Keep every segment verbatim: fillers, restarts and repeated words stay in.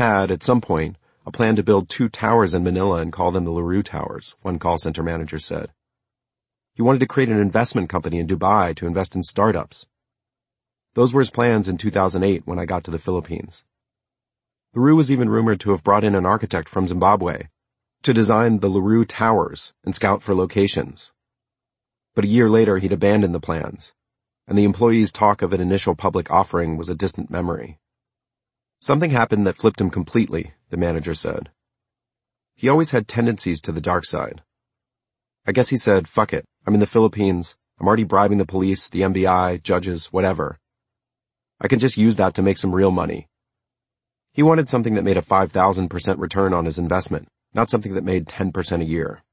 had, at some point, a plan to build two towers in Manila and call them the LaRue Towers, one call center manager said. He wanted to create an investment company in Dubai to invest in startups. Those were his plans in two thousand eight when I got to the Philippines. LaRue was even rumored to have brought in an architect from Zimbabwe to design the LaRue Towers and scout for locations. But a year later he'd abandoned the plans, and the employees' talk of an initial public offering was a distant memory. Something happened that flipped him completely, the manager said. He always had tendencies to the dark side. I guess he said, fuck it, I'm in the Philippines, I'm already bribing the police, the M B I, judges, whatever. I can just use that to make some real money. He wanted something that made a five thousand percent return on his investment, not something that made ten percent a year.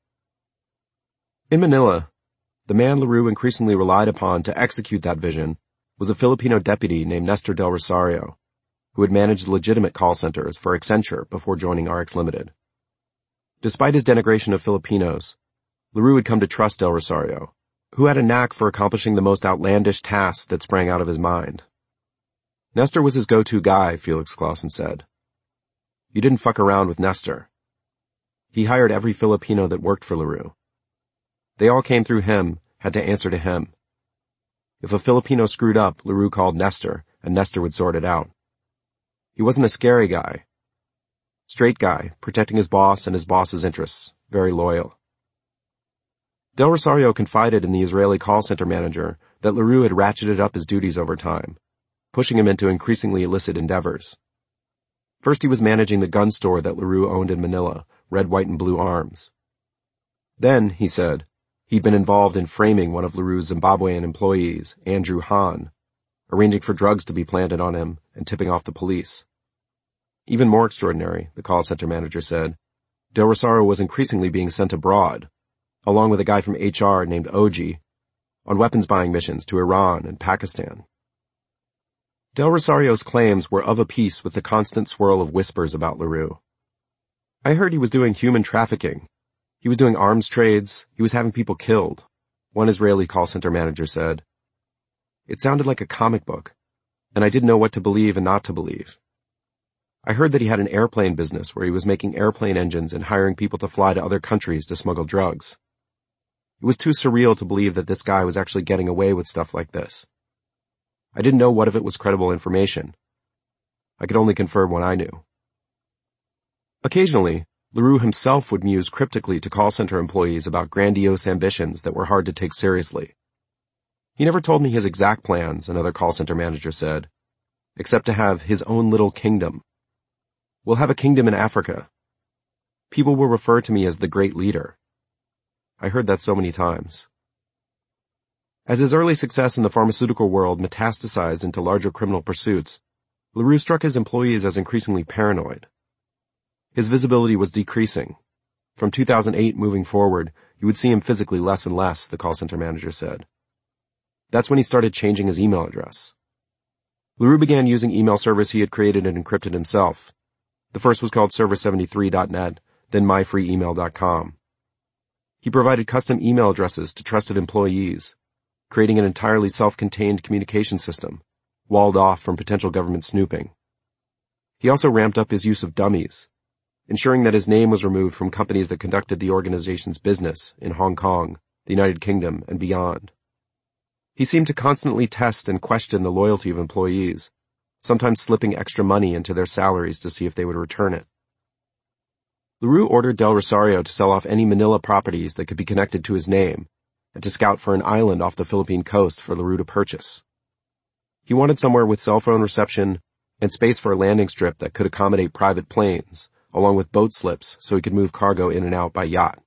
In Manila, the man LaRue increasingly relied upon to execute that vision was a Filipino deputy named Nestor Del Rosario, who had managed legitimate call centers for Accenture before joining R X Limited. Despite his denigration of Filipinos, LaRue had come to trust Del Rosario, who had a knack for accomplishing the most outlandish tasks that sprang out of his mind. Nestor was his go-to guy, Felix Clausen said. You didn't fuck around with Nestor. He hired every Filipino that worked for LaRue. They all came through him, had to answer to him. If a Filipino screwed up, LaRue called Nestor, and Nestor would sort it out. He wasn't a scary guy. Straight guy, protecting his boss and his boss's interests, very loyal. Del Rosario confided in the Israeli call center manager that LaRue had ratcheted up his duties over time, pushing him into increasingly illicit endeavors. First he was managing the gun store that LaRue owned in Manila, Red, White, and Blue Arms. Then, he said, he'd been involved in framing one of LaRue's Zimbabwean employees, Andrew Hahn, arranging for drugs to be planted on him and tipping off the police. Even more extraordinary, the call center manager said, Del Rosario was increasingly being sent abroad, along with a guy from H R named Oji, on weapons buying missions to Iran and Pakistan. Del Rosario's claims were of a piece with the constant swirl of whispers about LaRue. I heard he was doing human trafficking. He was doing arms trades. He was having people killed, one Israeli call center manager said. It sounded like a comic book, and I didn't know what to believe and not to believe. I heard that he had an airplane business where he was making airplane engines and hiring people to fly to other countries to smuggle drugs. It was too surreal to believe that this guy was actually getting away with stuff like this. I didn't know what of it was credible information. I could only confirm what I knew. Occasionally, LaRue himself would muse cryptically to call center employees about grandiose ambitions that were hard to take seriously. He never told me his exact plans, another call center manager said, except to have his own little kingdom. We'll have a kingdom in Africa. People will refer to me as the great leader. I heard that so many times. As his early success in the pharmaceutical world metastasized into larger criminal pursuits, LaRue struck his employees as increasingly paranoid. His visibility was decreasing. From two thousand eight moving forward, you would see him physically less and less, the call center manager said. That's when he started changing his email address. LaRue began using email servers he had created and encrypted himself. The first was called server seventy-three dot net, then my free email dot com. He provided custom email addresses to trusted employees, creating an entirely self-contained communication system, walled off from potential government snooping. He also ramped up his use of dummies, ensuring that his name was removed from companies that conducted the organization's business in Hong Kong, the United Kingdom, and beyond. He seemed to constantly test and question the loyalty of employees, sometimes slipping extra money into their salaries to see if they would return it. LaRue ordered Del Rosario to sell off any Manila properties that could be connected to his name, and to scout for an island off the Philippine coast for LaRue to purchase. He wanted somewhere with cell phone reception and space for a landing strip that could accommodate private planes, along with boat slips so he could move cargo in and out by yacht.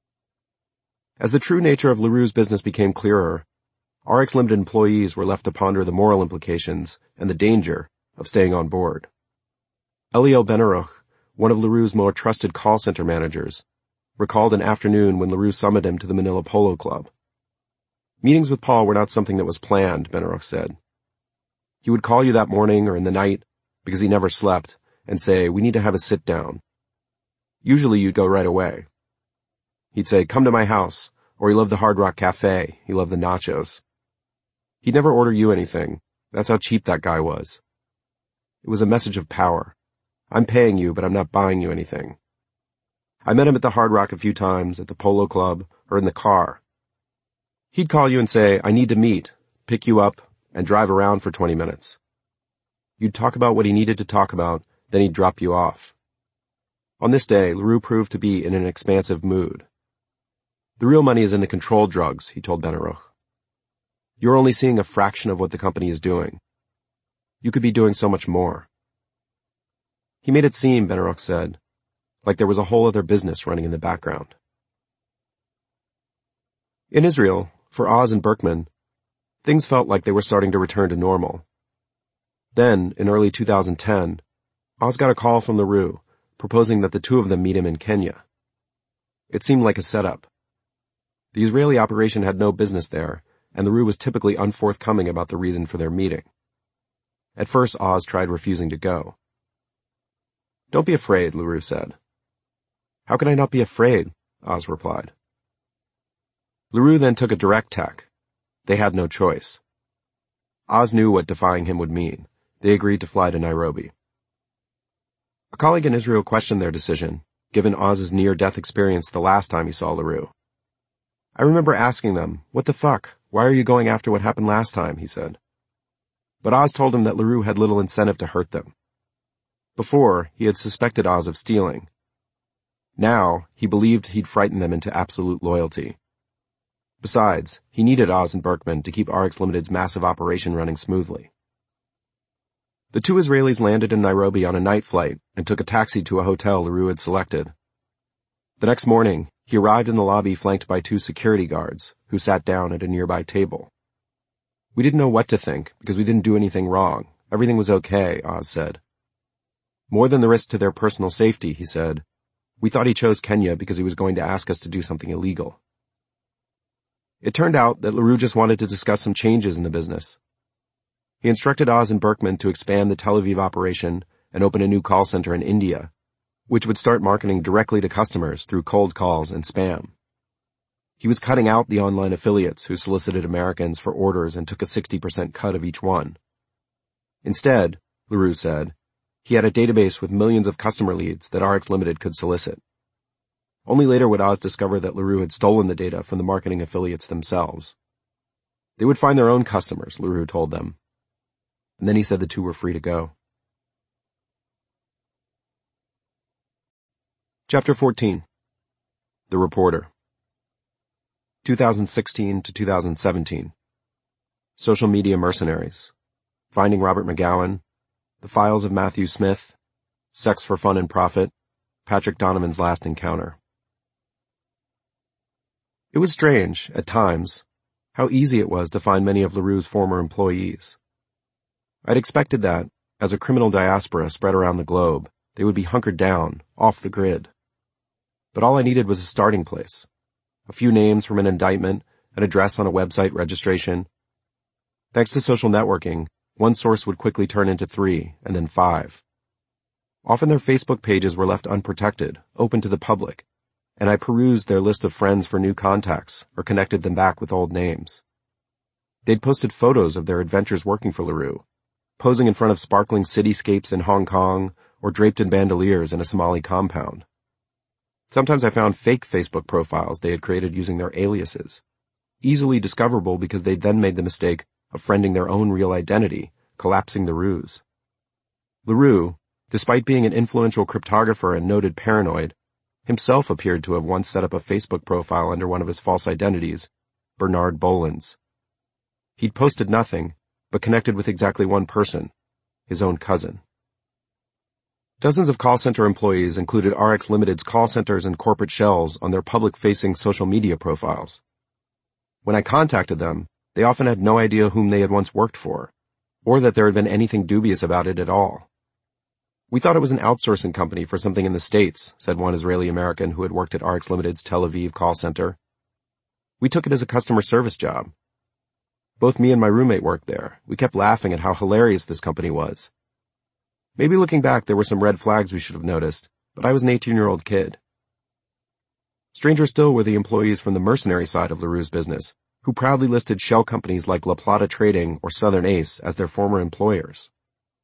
As the true nature of LaRue's business became clearer, R X Limited employees were left to ponder the moral implications and the danger of staying on board. Eliel Benaruch, one of LaRue's more trusted call center managers, recalled an afternoon when LaRue summoned him to the Manila Polo Club. Meetings with Paul were not something that was planned, Benaruch said. He would call you that morning or in the night, because he never slept, and say, we need to have a sit down. Usually you'd go right away. He'd say, come to my house, or he loved the Hard Rock Cafe, he loved the nachos. He'd never order you anything. That's how cheap that guy was. It was a message of power. I'm paying you, but I'm not buying you anything. I met him at the Hard Rock a few times, at the Polo Club, or in the car. He'd call you and say, I need to meet, pick you up, and drive around for twenty minutes. You'd talk about what he needed to talk about, then he'd drop you off. On this day, LaRue proved to be in an expansive mood. The real money is in the control drugs, he told Benaruch. You're only seeing a fraction of what the company is doing. You could be doing so much more. He made it seem, Benaruch said, like there was a whole other business running in the background. In Israel, for Oz and Berkman, things felt like they were starting to return to normal. Then, in early two thousand ten, Oz got a call from LaRue, proposing that the two of them meet him in Kenya. It seemed like a setup. The Israeli operation had no business there, and LaRue was typically unforthcoming about the reason for their meeting. At first, Oz tried refusing to go. Don't be afraid, LaRue said. How can I not be afraid? Oz replied. LaRue then took a direct tack. They had no choice. Oz knew what defying him would mean. They agreed to fly to Nairobi. A colleague in Israel questioned their decision, given Oz's near-death experience the last time he saw LaRue. I remember asking them, what the fuck? Why are you going after what happened last time? He said. But Oz told him that LaRue had little incentive to hurt them. Before, he had suspected Oz of stealing. Now, he believed he'd frightened them into absolute loyalty. Besides, he needed Oz and Berkman to keep R X Limited's massive operation running smoothly. The two Israelis landed in Nairobi on a night flight and took a taxi to a hotel LaRue had selected. The next morning, he arrived in the lobby flanked by two security guards, who sat down at a nearby table. We didn't know what to think, because we didn't do anything wrong. Everything was okay, Oz said. More than the risk to their personal safety, he said, we thought he chose Kenya because he was going to ask us to do something illegal. It turned out that LaRue just wanted to discuss some changes in the business. He instructed Oz and Berkman to expand the Tel Aviv operation and open a new call center in India, which would start marketing directly to customers through cold calls and spam. He was cutting out the online affiliates who solicited Americans for orders and took a sixty percent cut of each one. Instead, LaRue said, he had a database with millions of customer leads that R X Limited could solicit. Only later would Oz discover that LaRue had stolen the data from the marketing affiliates themselves. They would find their own customers, LaRue told them. And then he said the two were free to go. Chapter fourteen. The Reporter. two thousand sixteen to two thousand seventeen. Social Media Mercenaries. Finding Robert McGowan. The Files of Matthew Smith. Sex for Fun and Profit. Patrick Donovan's Last Encounter. It was strange, at times, how easy it was to find many of LaRue's former employees. I'd expected that, as a criminal diaspora spread around the globe, they would be hunkered down, off the grid. But all I needed was a starting place. A few names from an indictment, an address on a website registration. Thanks to social networking, one source would quickly turn into three, and then five. Often their Facebook pages were left unprotected, open to the public, and I perused their list of friends for new contacts, or connected them back with old names. They'd posted photos of their adventures working for LaRue, posing in front of sparkling cityscapes in Hong Kong, or draped in bandoliers in a Somali compound. Sometimes I found fake Facebook profiles they had created using their aliases, easily discoverable because they'd then made the mistake of friending their own real identity, collapsing the ruse. LaRue, despite being an influential cryptographer and noted paranoid, himself appeared to have once set up a Facebook profile under one of his false identities, Bernard Bolins. He'd posted nothing, but connected with exactly one person, his own cousin. Dozens of call center employees included R X Limited's call centers and corporate shells on their public-facing social media profiles. When I contacted them, they often had no idea whom they had once worked for, or that there had been anything dubious about it at all. We thought it was an outsourcing company for something in the States, said one Israeli-American who had worked at R X Limited's Tel Aviv call center. We took it as a customer service job. Both me and my roommate worked there. We kept laughing at how hilarious this company was. Maybe looking back there were some red flags we should have noticed, but I was an eighteen-year-old kid. Stranger still were the employees from the mercenary side of LaRue's business, who proudly listed shell companies like La Plata Trading or Southern Ace as their former employers.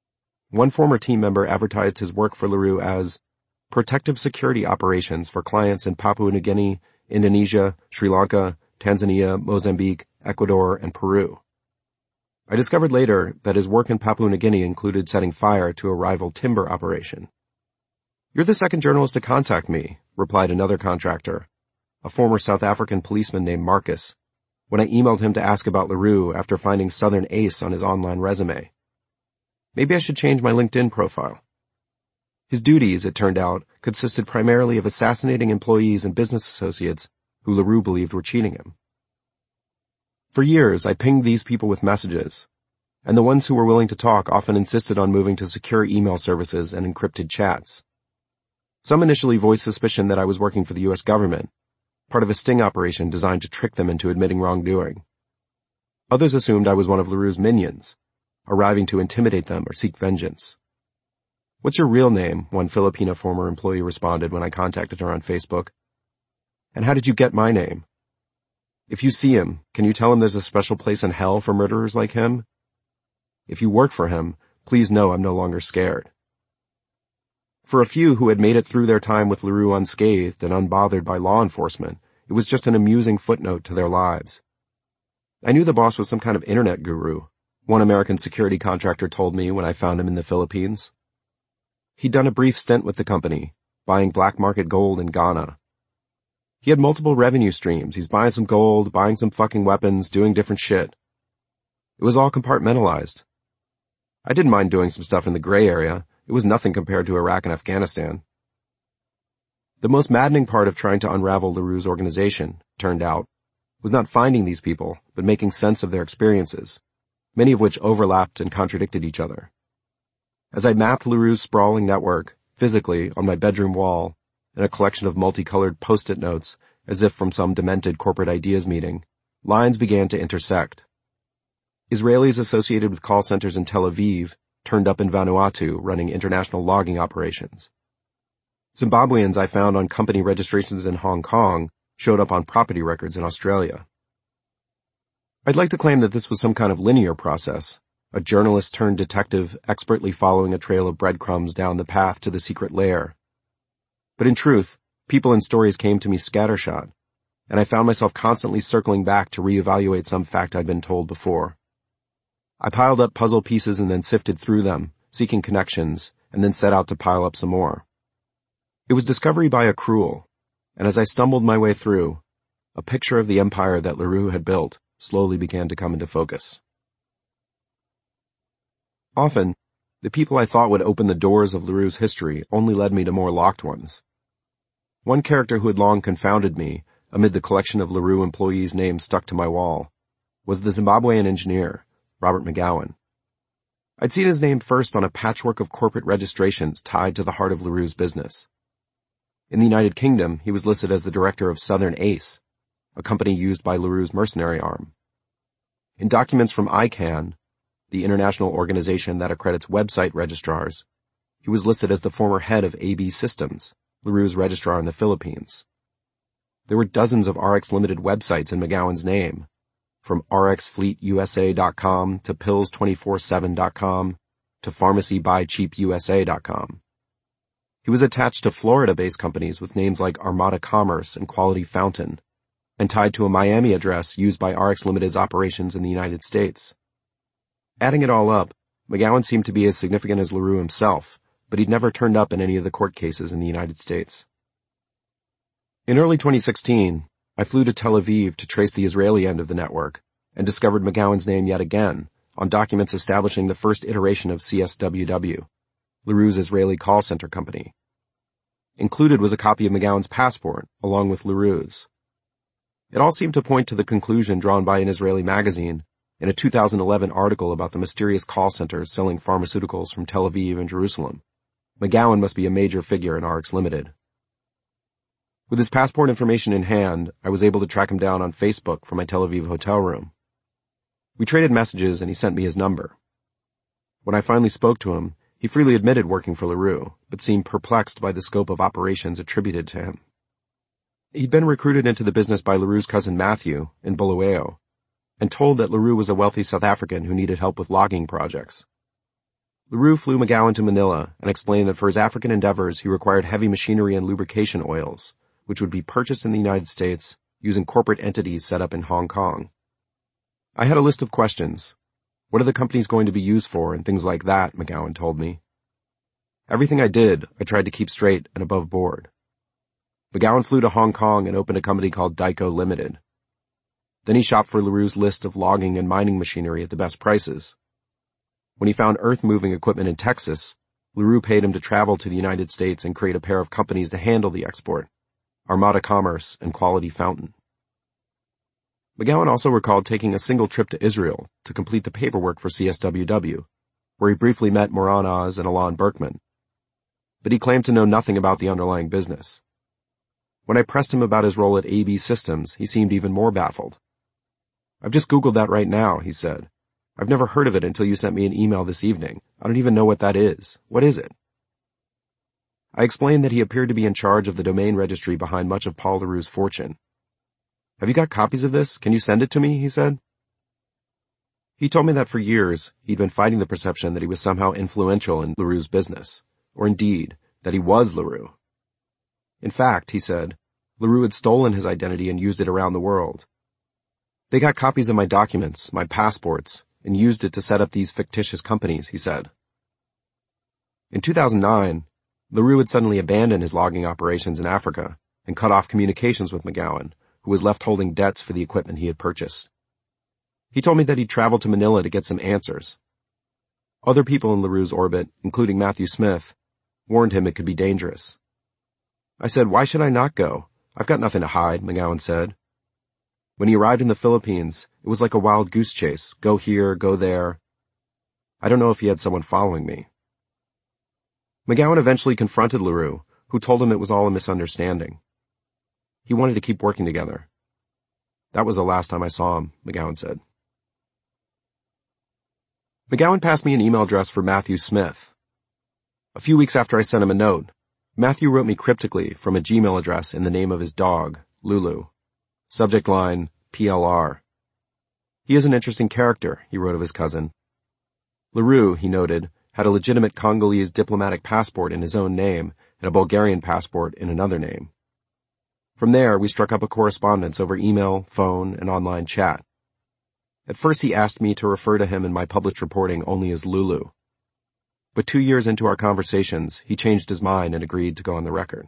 One former team member advertised his work for LaRue as protective security operations for clients in Papua New Guinea, Indonesia, Sri Lanka, Tanzania, Mozambique, Ecuador, and Peru. I discovered later that his work in Papua New Guinea included setting fire to a rival timber operation. "You're the second journalist to contact me," replied another contractor, a former South African policeman named Marcus, when I emailed him to ask about LaRue after finding Southern Ace on his online resume. Maybe I should change my LinkedIn profile. His duties, it turned out, consisted primarily of assassinating employees and business associates who LaRue believed were cheating him. For years, I pinged these people with messages, and the ones who were willing to talk often insisted on moving to secure email services and encrypted chats. Some initially voiced suspicion that I was working for the U S government, part of a sting operation designed to trick them into admitting wrongdoing. Others assumed I was one of LaRue's minions, arriving to intimidate them or seek vengeance. "What's your real name?" one Filipina former employee responded when I contacted her on Facebook. "And how did you get my name? If you see him, can you tell him there's a special place in hell for murderers like him? If you work for him, please know I'm no longer scared." For a few who had made it through their time with LaRue unscathed and unbothered by law enforcement, it was just an amusing footnote to their lives. I knew the boss was some kind of internet guru, one American security contractor told me when I found him in the Philippines. He'd done a brief stint with the company, buying black market gold in Ghana. He had multiple revenue streams. He's buying some gold, buying some fucking weapons, doing different shit. It was all compartmentalized. I didn't mind doing some stuff in the gray area. It was nothing compared to Iraq and Afghanistan. The most maddening part of trying to unravel LaRue's organization, turned out, was not finding these people, but making sense of their experiences, many of which overlapped and contradicted each other. As I mapped LaRue's sprawling network, physically, on my bedroom wall, in a collection of multicolored post-it notes, as if from some demented corporate ideas meeting, lines began to intersect. Israelis associated with call centers in Tel Aviv turned up in Vanuatu running international logging operations. Zimbabweans I found on company registrations in Hong Kong showed up on property records in Australia. I'd like to claim that this was some kind of linear process, a journalist turned detective expertly following a trail of breadcrumbs down the path to the secret lair. But in truth, people and stories came to me scattershot, and I found myself constantly circling back to reevaluate some fact I'd been told before. I piled up puzzle pieces and then sifted through them, seeking connections, and then set out to pile up some more. It was discovery by accrual, and as I stumbled my way through, a picture of the empire that LaRue had built slowly began to come into focus. Often, the people I thought would open the doors of LaRue's history only led me to more locked ones. One character who had long confounded me, amid the collection of LaRue employees' names stuck to my wall, was the Zimbabwean engineer, Robert McGowan. I'd seen his name first on a patchwork of corporate registrations tied to the heart of LaRue's business. In the United Kingdom, he was listed as the director of Southern Ace, a company used by LaRue's mercenary arm. In documents from I CANN, the international organization that accredits website registrars, he was listed as the former head of A B Systems, LaRue's registrar in the Philippines. There were dozens of R X Limited websites in McGowan's name, from R X Fleet U S A dot com to pills two four seven dot com to pharmacy buy cheap U S A dot com. He was attached to Florida-based companies with names like Armada Commerce and Quality Fountain, and tied to a Miami address used by R X Limited's operations in the United States. Adding it all up, McGowan seemed to be as significant as LaRue himself, but he'd never turned up in any of the court cases in the United States. In early twenty sixteen, I flew to Tel Aviv to trace the Israeli end of the network, and discovered McGowan's name yet again on documents establishing the first iteration of C S W W, LaRue's Israeli call center company. Included was a copy of McGowan's passport, along with LaRue's. It all seemed to point to the conclusion drawn by an Israeli magazine in a two thousand eleven article about the mysterious call centers selling pharmaceuticals from Tel Aviv and Jerusalem. McGowan must be a major figure in R X Limited. With his passport information in hand, I was able to track him down on Facebook from my Tel Aviv hotel room. We traded messages and he sent me his number. When I finally spoke to him, he freely admitted working for LaRue, but seemed perplexed by the scope of operations attributed to him. He'd been recruited into the business by LaRue's cousin Matthew in Bulawayo, and told that LaRue was a wealthy South African who needed help with logging projects. LaRue flew McGowan to Manila and explained that for his African endeavors he required heavy machinery and lubrication oils, which would be purchased in the United States using corporate entities set up in Hong Kong. I had a list of questions. What are the companies going to be used for and things like that, McGowan told me. Everything I did, I tried to keep straight and above board. McGowan flew to Hong Kong and opened a company called Dyco Limited. Then he shopped for LaRue's list of logging and mining machinery at the best prices. When he found earth-moving equipment in Texas, LaRue paid him to travel to the United States and create a pair of companies to handle the export, Armada Commerce and Quality Fountain. McGowan also recalled taking a single trip to Israel to complete the paperwork for C S W W, where he briefly met Moran Oz and Alon Berkman. But he claimed to know nothing about the underlying business. When I pressed him about his role at A B Systems, he seemed even more baffled. "I've just Googled that right now," he said. "I've never heard of it until you sent me an email this evening. I don't even know what that is. What is it?" I explained that he appeared to be in charge of the domain registry behind much of Paul LaRue's fortune. "Have you got copies of this? Can you send it to me?" he said. He told me that for years he'd been fighting the perception that he was somehow influential in LaRue's business, or indeed, that he was LaRue. In fact, he said, LaRue had stolen his identity and used it around the world. "They got copies of my documents, my passports, and used it to set up these fictitious companies," he said. In two thousand nine, LaRue had suddenly abandoned his logging operations in Africa and cut off communications with McGowan, who was left holding debts for the equipment he had purchased. He told me that he'd traveled to Manila to get some answers. Other people in LaRue's orbit, including Matthew Smith, warned him it could be dangerous. I said, "Why should I not go? I've got nothing to hide," McGowan said. When he arrived in the Philippines, it was like a wild goose chase. Go here, go there. I don't know if he had someone following me. McGowan eventually confronted LaRue, who told him it was all a misunderstanding. He wanted to keep working together. "That was the last time I saw him," McGowan said. McGowan passed me an email address for Matthew Smith. A few weeks after I sent him a note, Matthew wrote me cryptically from a Gmail address in the name of his dog, Lulu. Subject line, P L R. "He is an interesting character," he wrote of his cousin. LaRue, he noted, had a legitimate Congolese diplomatic passport in his own name and a Bulgarian passport in another name. From there, we struck up a correspondence over email, phone, and online chat. At first he asked me to refer to him in my published reporting only as Lulu. But two years into our conversations, he changed his mind and agreed to go on the record.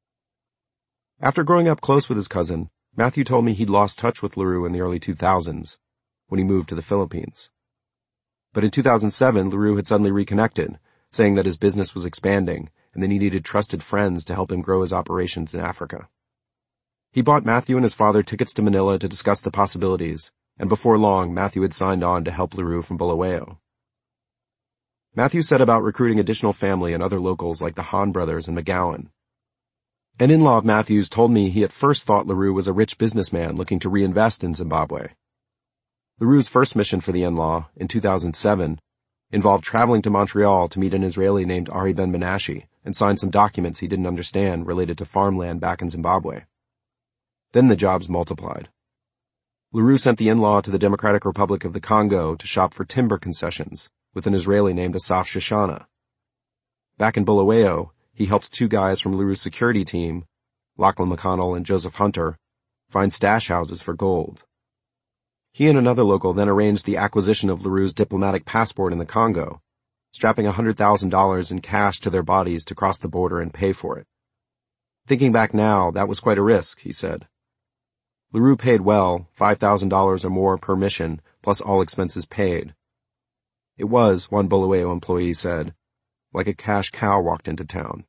After growing up close with his cousin, Matthew told me he'd lost touch with LaRue in the early two thousands, when he moved to the Philippines. But in two thousand seven, LaRue had suddenly reconnected, saying that his business was expanding and that he needed trusted friends to help him grow his operations in Africa. He bought Matthew and his father tickets to Manila to discuss the possibilities, and before long, Matthew had signed on to help LaRue from Bulawayo. Matthew set about recruiting additional family and other locals like the Hahn brothers and McGowan. An in-law of Matthew's told me he at first thought LaRue was a rich businessman looking to reinvest in Zimbabwe. LaRue's first mission for the in-law, in two thousand seven, involved traveling to Montreal to meet an Israeli named Ari Ben Menashe and sign some documents he didn't understand related to farmland back in Zimbabwe. Then the jobs multiplied. LaRue sent the in-law to the Democratic Republic of the Congo to shop for timber concessions with an Israeli named Asaf Shoshana. Back in Bulawayo, he helped two guys from LaRue's security team, Lachlan McConnell and Joseph Hunter, find stash houses for gold. He and another local then arranged the acquisition of LaRue's diplomatic passport in the Congo, strapping one hundred thousand dollars in cash to their bodies to cross the border and pay for it. Thinking back now, that was quite a risk, he said. LaRue paid well, five thousand dollars or more per mission, plus all expenses paid. It was, one Bulawayo employee said, like a cash cow walked into town.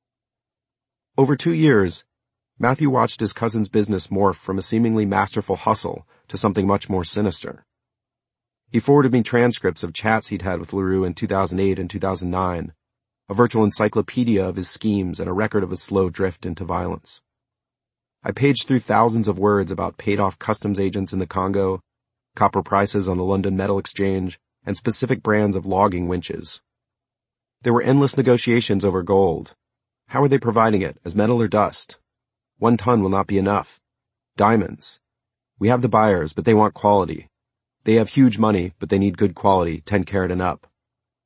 Over two years, Matthew watched his cousin's business morph from a seemingly masterful hustle to something much more sinister. He forwarded me transcripts of chats he'd had with LaRue in two thousand eight and two thousand nine, a virtual encyclopedia of his schemes and a record of his slow drift into violence. I paged through thousands of words about paid-off customs agents in the Congo, copper prices on the London Metal Exchange, and specific brands of logging winches. There were endless negotiations over gold. How were they providing it, as metal or dust? One ton will not be enough. Diamonds. We have the buyers, but they want quality. They have huge money, but they need good quality, ten carat and up.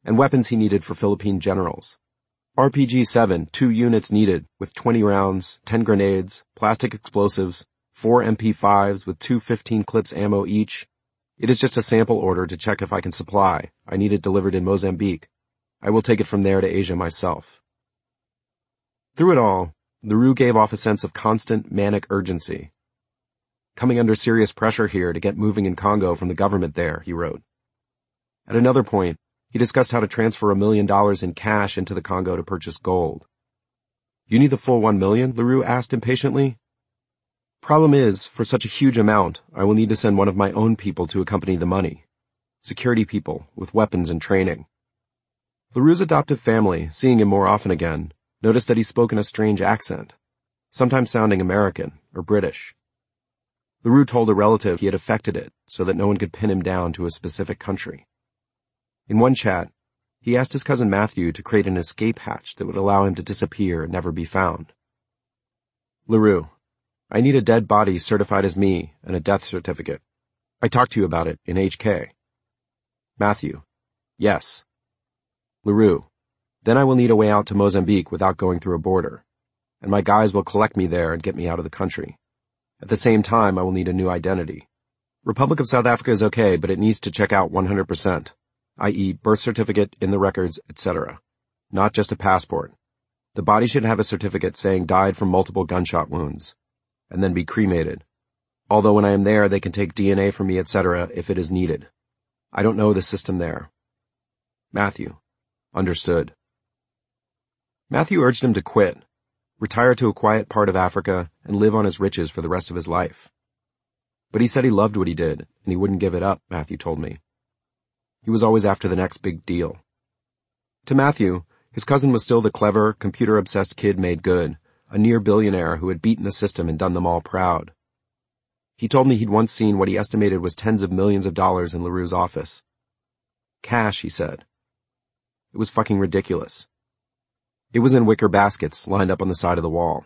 and weapons he needed for Philippine generals. R P G seven, two units needed, with twenty rounds, ten grenades, plastic explosives, four M P fives with two fifteen clips ammo each. It is just a sample order to check if I can supply. I need it delivered in Mozambique. I will take it from there to Asia myself. Through it all, LaRue gave off a sense of constant, manic urgency. Coming under serious pressure here to get moving in Congo from the government there, he wrote. At another point, he discussed how to transfer a million dollars in cash into the Congo to purchase gold. You need the full one million? LaRue asked impatiently. Problem is, for such a huge amount, I will need to send one of my own people to accompany the money. Security people, with weapons and training. LaRue's adoptive family, seeing him more often again, noticed that he spoke in a strange accent, sometimes sounding American or British. LaRue told a relative he had affected it so that no one could pin him down to a specific country. In one chat, he asked his cousin Matthew to create an escape hatch that would allow him to disappear and never be found. LaRue, I need a dead body certified as me and a death certificate. I talked to you about it in H K. Matthew, yes. LaRue, then I will need a way out to Mozambique without going through a border, and my guys will collect me there and get me out of the country. At the same time, I will need a new identity. Republic of South Africa is okay, but it needs to check out one hundred percent. that is birth certificate, in the records, et cetera. Not just a passport. The body should have a certificate saying died from multiple gunshot wounds, and then be cremated. Although when I am there, they can take D N A from me, et cetera if it is needed. I don't know the system there. Matthew. Understood. Matthew urged him to quit, retire to a quiet part of Africa, and live on his riches for the rest of his life. But he said he loved what he did, and he wouldn't give it up, Matthew told me. He was always after the next big deal. To Matthew, his cousin was still the clever, computer-obsessed kid made good, a near-billionaire who had beaten the system and done them all proud. He told me he'd once seen what he estimated was tens of millions of dollars in LaRue's office. Cash, he said. It was fucking ridiculous. It was in wicker baskets lined up on the side of the wall.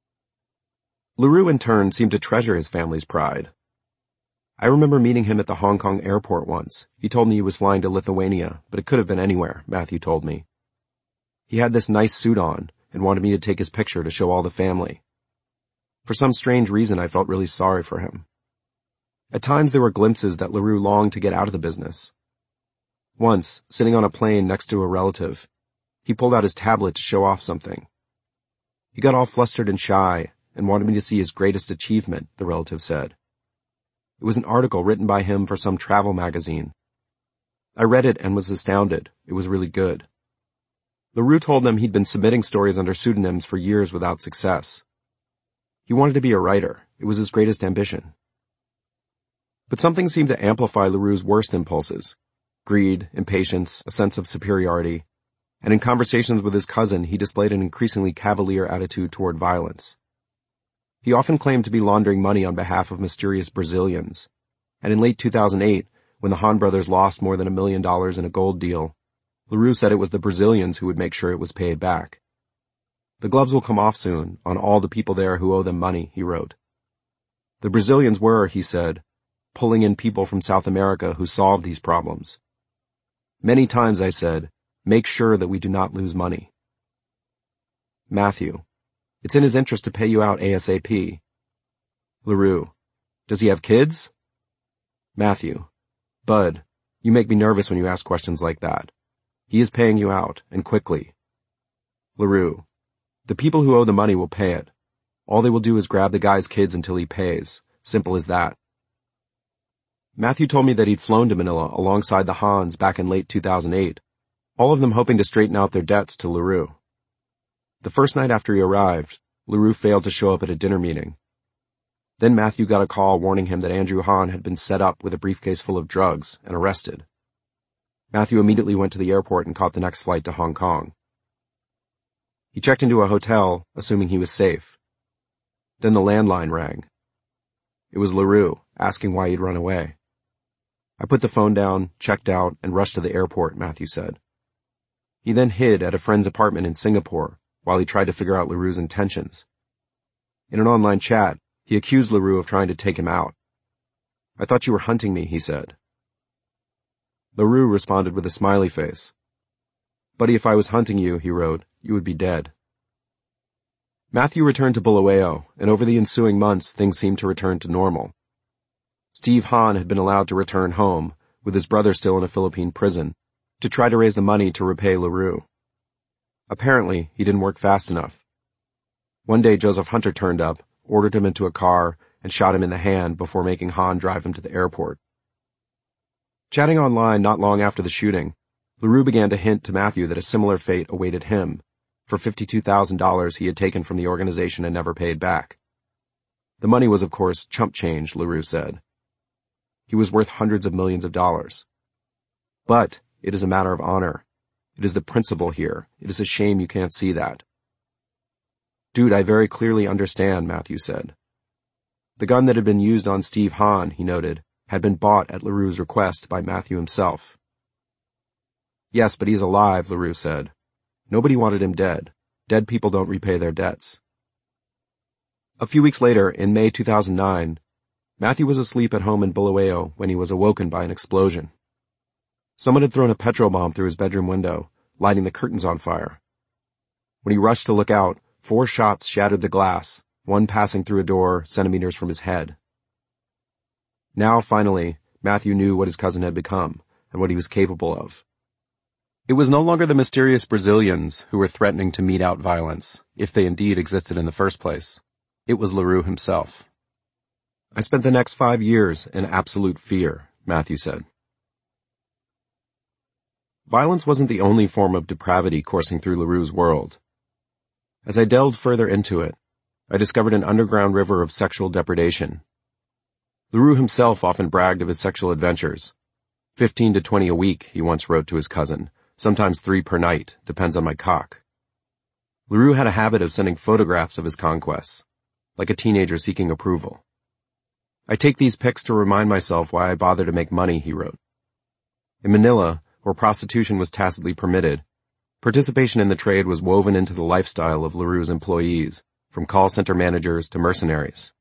LaRue, in turn, seemed to treasure his family's pride. I remember meeting him at the Hong Kong airport once. He told me he was flying to Lithuania, but it could have been anywhere, Matthew told me. He had this nice suit on and wanted me to take his picture to show all the family. For some strange reason, I felt really sorry for him. At times there were glimpses that LaRue longed to get out of the business. Once, sitting on a plane next to a relative, he pulled out his tablet to show off something. He got all flustered and shy and wanted me to see his greatest achievement, the relative said. It was an article written by him for some travel magazine. I read it and was astounded. It was really good. LaRue told them he'd been submitting stories under pseudonyms for years without success. He wanted to be a writer. It was his greatest ambition. But something seemed to amplify LaRue's worst impulses. Greed, impatience, a sense of superiority. And in conversations with his cousin, he displayed an increasingly cavalier attitude toward violence. He often claimed to be laundering money on behalf of mysterious Brazilians. And in late two thousand eight, when the Hahn brothers lost more than a million dollars in a gold deal, LaRue said it was the Brazilians who would make sure it was paid back. The gloves will come off soon on all the people there who owe them money, he wrote. The Brazilians were, he said, pulling in people from South America who solved these problems. Many times I said, make sure that we do not lose money. Matthew. It's in his interest to pay you out ASAP. LaRue. Does he have kids? Matthew. Bud, you make me nervous when you ask questions like that. He is paying you out, and quickly. LaRue. The people who owe the money will pay it. All they will do is grab the guy's kids until he pays. Simple as that. Matthew told me that he'd flown to Manila alongside the Hans back in late two thousand eight, all of them hoping to straighten out their debts to LaRue. The first night after he arrived, LaRue failed to show up at a dinner meeting. Then Matthew got a call warning him that Andrew Hahn had been set up with a briefcase full of drugs and arrested. Matthew immediately went to the airport and caught the next flight to Hong Kong. He checked into a hotel, assuming he was safe. Then the landline rang. It was LaRue, asking why he'd run away. I put the phone down, checked out, and rushed to the airport, Matthew said. He then hid at a friend's apartment in Singapore while he tried to figure out LaRue's intentions. In an online chat, he accused LaRue of trying to take him out. I thought you were hunting me, he said. LaRue responded with a smiley face. "Buddy, if I was hunting you," he wrote, "you would be dead." Matthew returned to Bulawayo, and over the ensuing months things seemed to return to normal. Steve Hahn had been allowed to return home, with his brother still in a Philippine prison, to try to raise the money to repay LaRue. Apparently, he didn't work fast enough. One day Joseph Hunter turned up, ordered him into a car, and shot him in the hand before making Hahn drive him to the airport. Chatting online not long after the shooting, LaRue began to hint to Matthew that a similar fate awaited him for fifty-two thousand dollars he had taken from the organization and never paid back. The money was, of course, chump change, LaRue said. He was worth hundreds of millions of dollars. But it is a matter of honor. It is the principle here. It is a shame you can't see that. "Dude, I very clearly understand," Matthew said. The gun that had been used on Steve Hahn, he noted, had been bought at LaRue's request by Matthew himself. "Yes, but he's alive," LaRue said. "Nobody wanted him dead. Dead people don't repay their debts." A few weeks later, in May two thousand nine, Matthew was asleep at home in Bulawayo when he was awoken by an explosion. Someone had thrown a petrol bomb through his bedroom window, lighting the curtains on fire. When he rushed to look out, four shots shattered the glass, one passing through a door centimeters from his head. Now, finally, Matthew knew what his cousin had become and what he was capable of. It was no longer the mysterious Brazilians who were threatening to mete out violence, if they indeed existed in the first place. It was LaRue himself. "I spent the next five years in absolute fear," Matthew said. Violence wasn't the only form of depravity coursing through LaRue's world. As I delved further into it, I discovered an underground river of sexual depredation. LaRue himself often bragged of his sexual adventures. Fifteen to twenty a week, he once wrote to his cousin, sometimes three per night, depends on my cock. LaRue had a habit of sending photographs of his conquests, like a teenager seeking approval. "I take these pics to remind myself why I bother to make money," he wrote. In Manila, where prostitution was tacitly permitted, participation in the trade was woven into the lifestyle of LaRue's employees, from call center managers to mercenaries.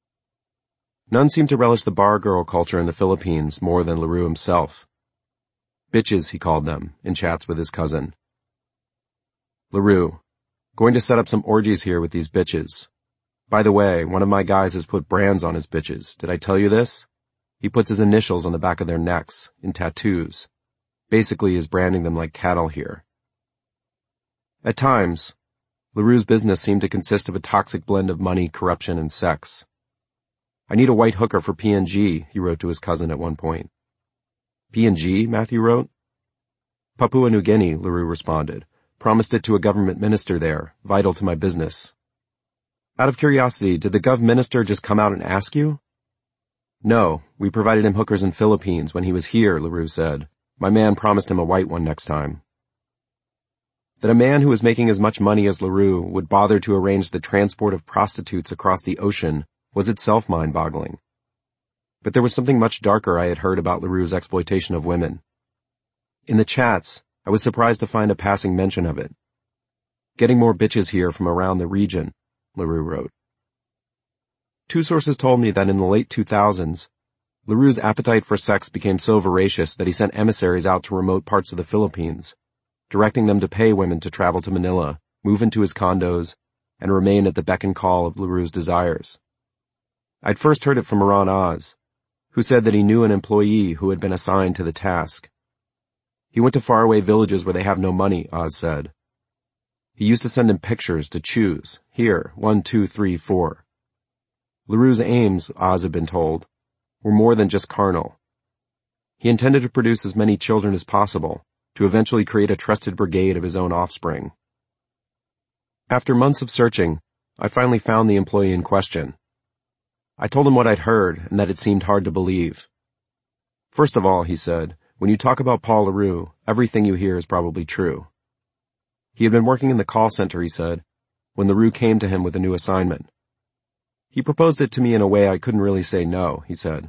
None seemed to relish the bar girl culture in the Philippines more than LaRue himself. Bitches, he called them, in chats with his cousin. "LaRue, going to set up some orgies here with these bitches. By the way, one of my guys has put brands on his bitches. Did I tell you this? He puts his initials on the back of their necks, in tattoos. Basically is branding them like cattle here." At times, LaRue's business seemed to consist of a toxic blend of money, corruption, and sex. "I need a white hooker for P and G, he wrote to his cousin at one point. P and G, Matthew wrote. Papua New Guinea, LaRue responded. Promised it to a government minister there, vital to my business. Out of curiosity, did the gov minister just come out and ask you? No, we provided him hookers in Philippines when he was here, LaRue said. My man promised him a white one next time. That a man who was making as much money as LaRue would bother to arrange the transport of prostitutes across the ocean was itself mind-boggling. But there was something much darker I had heard about LaRue's exploitation of women. In the chats, I was surprised to find a passing mention of it. Getting more bitches here from around the region, LaRue wrote. Two sources told me that in the late two thousands, LaRue's appetite for sex became so voracious that he sent emissaries out to remote parts of the Philippines, directing them to pay women to travel to Manila, move into his condos, and remain at the beck and call of LaRue's desires. I'd first heard it from Moran Oz, who said that he knew an employee who had been assigned to the task. He went to faraway villages where they have no money, Oz said. He used to send him pictures to choose. Here, one, two, three, four. LaRue's aims, Oz had been told, were more than just carnal. He intended to produce as many children as possible, to eventually create a trusted brigade of his own offspring. After months of searching, I finally found the employee in question. I told him what I'd heard and that it seemed hard to believe. First of all, he said, when you talk about Paul LaRue, everything you hear is probably true. He had been working in the call center, he said, when LaRue came to him with a new assignment. He proposed it to me in a way I couldn't really say no, he said.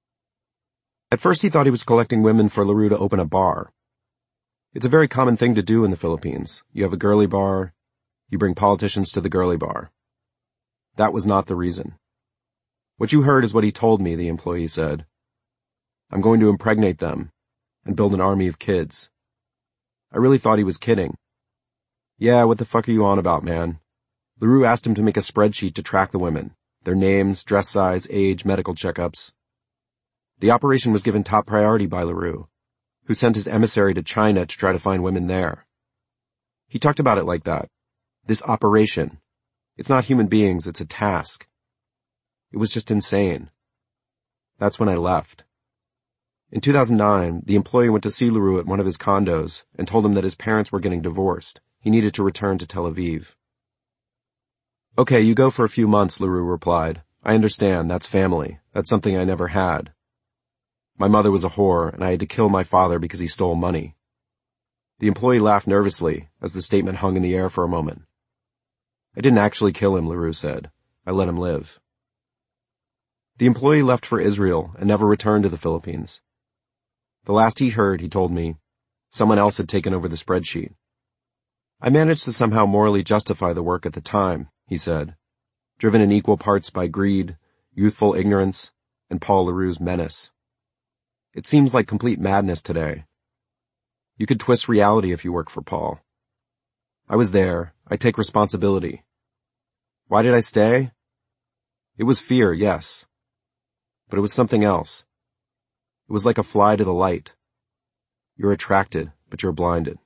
At first he thought he was collecting women for LaRue to open a bar. It's a very common thing to do in the Philippines. You have a girly bar, you bring politicians to the girly bar. That was not the reason. What you heard is what he told me, the employee said. I'm going to impregnate them and build an army of kids. I really thought he was kidding. Yeah, what the fuck are you on about, man? LaRue asked him to make a spreadsheet to track the women, their names, dress size, age, medical checkups. The operation was given top priority by LaRue, who sent his emissary to China to try to find women there. He talked about it like that. This operation. It's not human beings, it's a task. It was just insane. That's when I left. In two thousand nine, the employee went to see LaRue at one of his condos and told him that his parents were getting divorced. He needed to return to Tel Aviv. Okay, you go for a few months, LaRue replied. I understand, that's family. That's something I never had. My mother was a whore, and I had to kill my father because he stole money. The employee laughed nervously as the statement hung in the air for a moment. I didn't actually kill him, LaRue said. I let him live. The employee left for Israel and never returned to the Philippines. The last he heard, he told me, someone else had taken over the spreadsheet. I managed to somehow morally justify the work at the time, he said, driven in equal parts by greed, youthful ignorance, and Paul LaRue's menace. It seems like complete madness today. You could twist reality if you work for Paul. I was there. I take responsibility. Why did I stay? It was fear, yes. But it was something else. It was like a fly to the light. You're attracted, but you're blinded.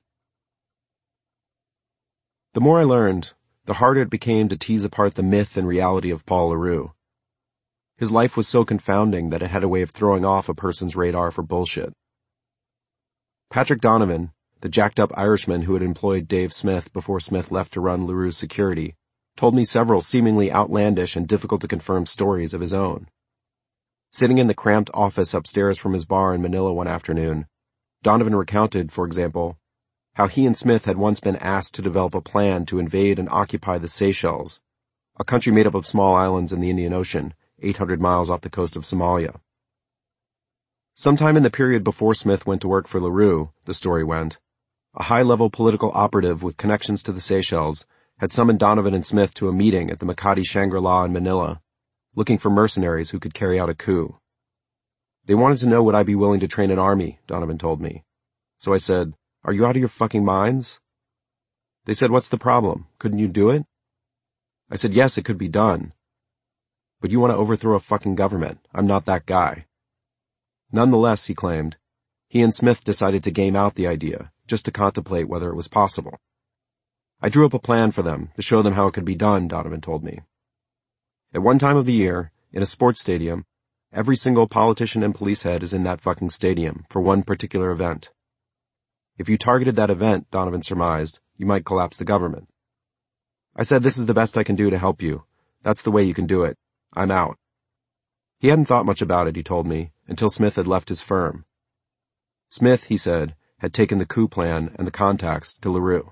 The more I learned, the harder it became to tease apart the myth and reality of Paul LaRue. His life was so confounding that it had a way of throwing off a person's radar for bullshit. Patrick Donovan, the jacked-up Irishman who had employed Dave Smith before Smith left to run LaRue's security, told me several seemingly outlandish and difficult-to-confirm stories of his own. Sitting in the cramped office upstairs from his bar in Manila one afternoon, Donovan recounted, for example, how he and Smith had once been asked to develop a plan to invade and occupy the Seychelles, a country made up of small islands in the Indian Ocean, eight hundred miles off the coast of Somalia. Sometime in the period before Smith went to work for LaRue, the story went, a high-level political operative with connections to the Seychelles had summoned Donovan and Smith to a meeting at the Makati Shangri-La in Manila, looking for mercenaries who could carry out a coup. They wanted to know would I be willing to train an army, Donovan told me. So I said, are you out of your fucking minds? They said, what's the problem? Couldn't you do it? I said, yes, it could be done. But you want to overthrow a fucking government. I'm not that guy. Nonetheless, he claimed, he and Smith decided to game out the idea, just to contemplate whether it was possible. I drew up a plan for them to show them how it could be done, Donovan told me. At one time of the year, in a sports stadium, every single politician and police head is in that fucking stadium for one particular event. If you targeted that event, Donovan surmised, you might collapse the government. I said, this is the best I can do to help you. That's the way you can do it. I'm out. He hadn't thought much about it, he told me, until Smith had left his firm. Smith, he said, had taken the coup plan and the contacts to LaRue.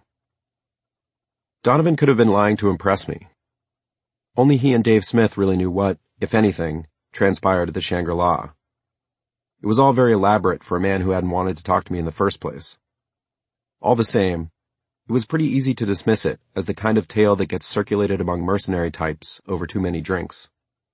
Donovan could have been lying to impress me. Only he and Dave Smith really knew what, if anything, transpired at the Shangri-La. It was all very elaborate for a man who hadn't wanted to talk to me in the first place. All the same, it was pretty easy to dismiss it as the kind of tale that gets circulated among mercenary types over too many drinks.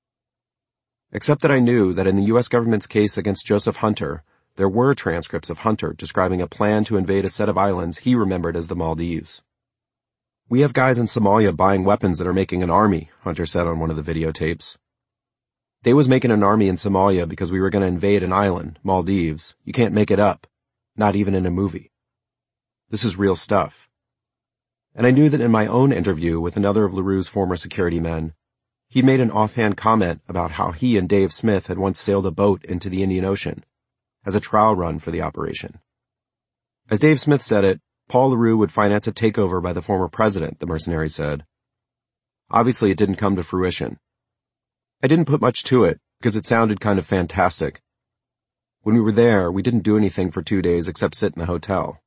Except that I knew that in the U S government's case against Joseph Hunter, there were transcripts of Hunter describing a plan to invade a set of islands he remembered as the Maldives. We have guys in Somalia buying weapons that are making an army, Hunter said on one of the videotapes. They was making an army in Somalia because we were going to invade an island, Maldives. You can't make it up. Not even in a movie. This is real stuff. And I knew that in my own interview with another of LaRue's former security men, he'd made an offhand comment about how he and Dave Smith had once sailed a boat into the Indian Ocean as a trial run for the operation. As Dave Smith said it, Paul LaRue would finance a takeover by the former president, the mercenary said. Obviously, it didn't come to fruition. I didn't put much to it, because it sounded kind of fantastic. When we were there, we didn't do anything for two days except sit in the hotel.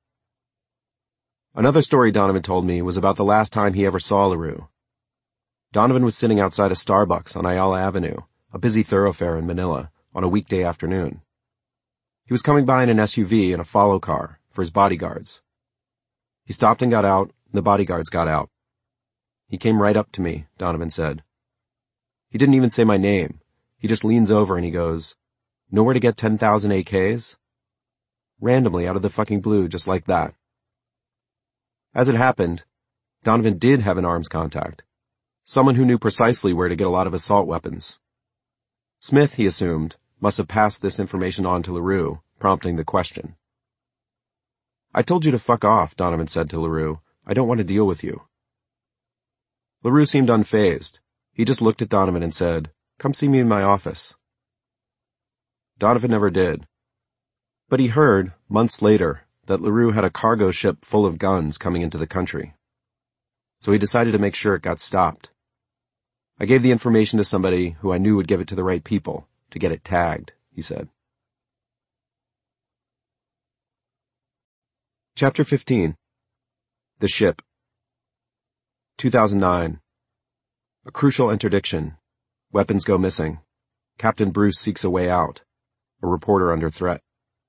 Another story Donovan told me was about the last time he ever saw LaRue. Donovan was sitting outside a Starbucks on Ayala Avenue, a busy thoroughfare in Manila, on a weekday afternoon. He was coming by in an S U V and a follow car for his bodyguards. He stopped and got out, and the bodyguards got out. He came right up to me, Donovan said. He didn't even say my name. He just leans over and he goes, know where to get ten thousand A Ks? Randomly, out of the fucking blue, just like that. As it happened, Donovan did have an arms contact, someone who knew precisely where to get a lot of assault weapons. Smith, he assumed, must have passed this information on to LaRue, prompting the question. "I told you to fuck off," Donovan said to LaRue. "I don't want to deal with you." LaRue seemed unfazed. He just looked at Donovan and said, "Come see me in my office." Donovan never did. But he heard, months later, that LaRue had a cargo ship full of guns coming into the country. So he decided to make sure it got stopped. "I gave the information to somebody who I knew would give it to the right people, to get it tagged," he said. Chapter fifteen. The Ship. two thousand nine. A crucial interdiction. Weapons go missing. Captain Bruce seeks a way out. A reporter under threat.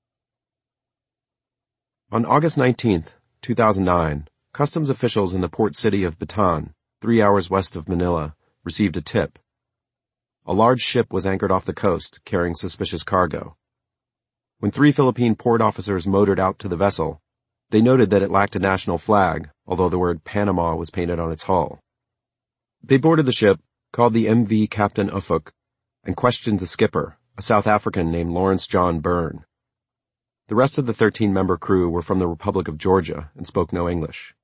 On August nineteenth, two thousand nine, customs officials in the port city of Bataan, three hours west of Manila, received a tip. A large ship was anchored off the coast, carrying suspicious cargo. When three Philippine port officers motored out to the vessel, they noted that it lacked a national flag, although the word Panama was painted on its hull. They boarded the ship, called the M V Captain Ufuk, and questioned the skipper, a South African named Lawrence John Byrne. The rest of the thirteen-member crew were from the Republic of Georgia and spoke no English.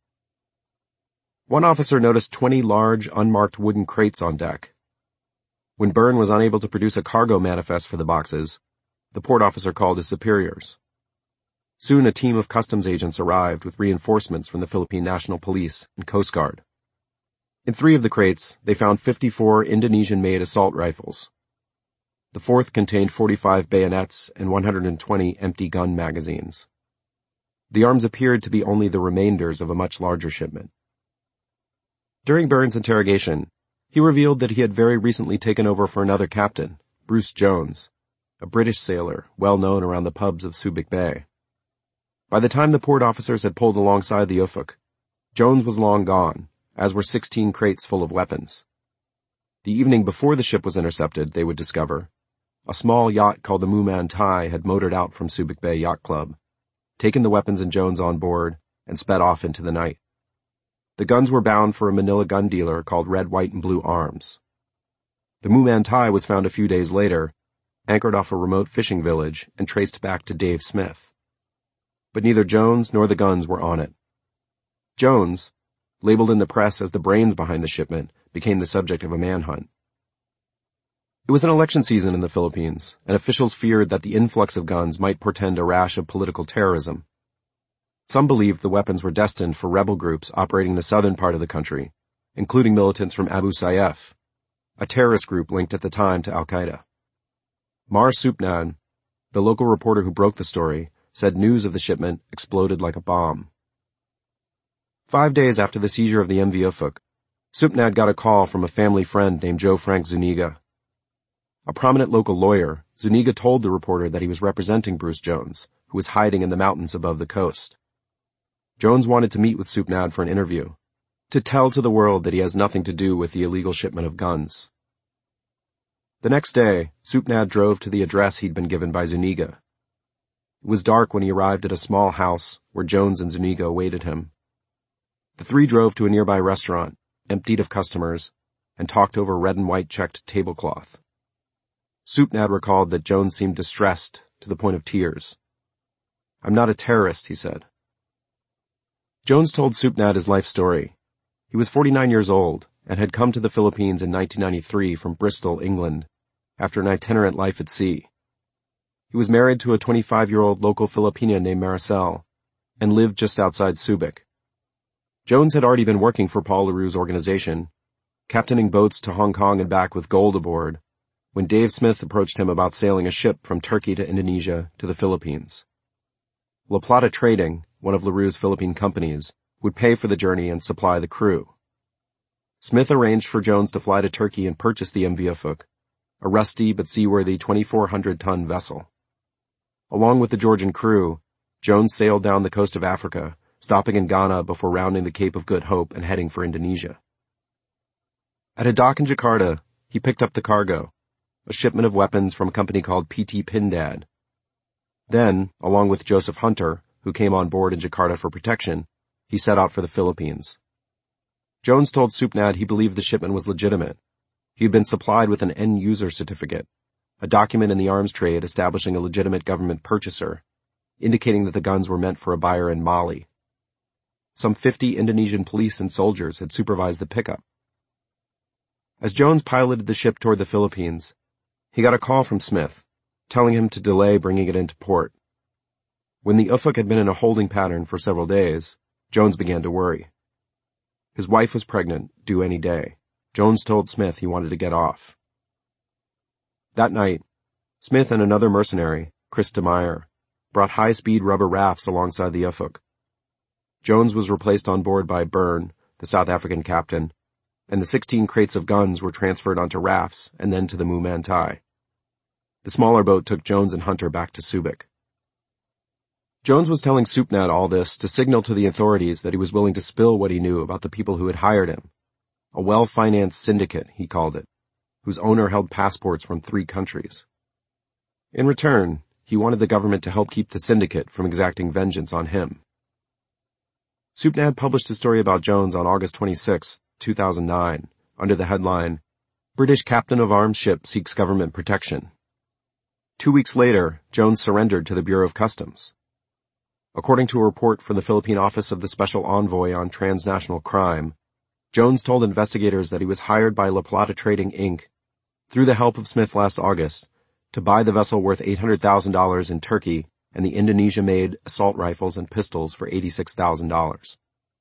One officer noticed twenty large, unmarked wooden crates on deck. When Byrne was unable to produce a cargo manifest for the boxes, the port officer called his superiors. Soon a team of customs agents arrived with reinforcements from the Philippine National Police and Coast Guard. In three of the crates, they found fifty-four Indonesian-made assault rifles. The fourth contained forty-five bayonets and one hundred twenty empty gun magazines. The arms appeared to be only the remainders of a much larger shipment. During Byrne's interrogation, he revealed that he had very recently taken over for another captain, Bruce Jones, a British sailor well known around the pubs of Subic Bay. By the time the port officers had pulled alongside the Ufuk, Jones was long gone, as were sixteen crates full of weapons. The evening before the ship was intercepted, they would discover, a small yacht called the Mumantai had motored out from Subic Bay Yacht Club, taken the weapons and Jones on board, and sped off into the night. The guns were bound for a Manila gun dealer called Red, White, and Blue Arms. The Mumantai was found a few days later, anchored off a remote fishing village and traced back to Dave Smith. But neither Jones nor the guns were on it. Jones, labeled in the press as the brains behind the shipment, became the subject of a manhunt. It was an election season in the Philippines, and officials feared that the influx of guns might portend a rash of political terrorism. Some believed the weapons were destined for rebel groups operating in the southern part of the country, including militants from Abu Sayyaf, a terrorist group linked at the time to Al-Qaeda. Mar Supnan, the local reporter who broke the story, said news of the shipment exploded like a bomb. Five days after the seizure of the M V Ufuk, Supnad got a call from a family friend named Joe Frank Zuniga. A prominent local lawyer, Zuniga told the reporter that he was representing Bruce Jones, who was hiding in the mountains above the coast. Jones wanted to meet with Supnad for an interview, to tell to the world that he has nothing to do with the illegal shipment of guns. The next day, Supnad drove to the address he'd been given by Zuniga. It was dark when he arrived at a small house where Jones and Zuniga awaited him. The three drove to a nearby restaurant, emptied of customers, and talked over red and white checked tablecloth. Supnad recalled that Jones seemed distressed to the point of tears. "I'm not a terrorist," he said. Jones told Supnad his life story. He was forty-nine years old and had come to the Philippines in nineteen ninety-three from Bristol, England, after an itinerant life at sea. He was married to a twenty-five-year-old local Filipina named Maricel and lived just outside Subic. Jones had already been working for Paul LaRue's organization, captaining boats to Hong Kong and back with gold aboard, when Dave Smith approached him about sailing a ship from Turkey to Indonesia to the Philippines. La Plata Trading, one of LaRue's Philippine companies, would pay for the journey and supply the crew. Smith arranged for Jones to fly to Turkey and purchase the M V Ufuk, a rusty but seaworthy twenty-four hundred ton vessel. Along with the Georgian crew, Jones sailed down the coast of Africa, stopping in Ghana before rounding the Cape of Good Hope and heading for Indonesia. At a dock in Jakarta, he picked up the cargo, a shipment of weapons from a company called P T Pindad. Then, along with Joseph Hunter, who came on board in Jakarta for protection, he set out for the Philippines. Jones told Supnad he believed the shipment was legitimate. He had been supplied with an end-user certificate, a document in the arms trade establishing a legitimate government purchaser, indicating that the guns were meant for a buyer in Mali. Some fifty Indonesian police and soldiers had supervised the pickup. As Jones piloted the ship toward the Philippines, he got a call from Smith, telling him to delay bringing it into port. When the Ufuk had been in a holding pattern for several days, Jones began to worry. His wife was pregnant, due any day. Jones told Smith he wanted to get off. That night, Smith and another mercenary, Chris DeMeyer, brought high-speed rubber rafts alongside the Ufuk. Jones was replaced on board by Byrne, the South African captain, and the sixteen crates of guns were transferred onto rafts and then to the Mumantai. The smaller boat took Jones and Hunter back to Subic. Jones was telling Supnad all this to signal to the authorities that he was willing to spill what he knew about the people who had hired him. A well-financed syndicate, he called it, whose owner held passports from three countries. In return, he wanted the government to help keep the syndicate from exacting vengeance on him. Supnad published a story about Jones on August twenty-sixth, two thousand nine, under the headline, British Captain of Arms Ship Seeks Government Protection. Two weeks later, Jones surrendered to the Bureau of Customs. According to a report from the Philippine Office of the Special Envoy on Transnational Crime, Jones told investigators that he was hired by La Plata Trading, Incorporated, through the help of Smith last August, to buy the vessel worth eight hundred thousand dollars in Turkey and the Indonesia-made assault rifles and pistols for eighty-six thousand dollars.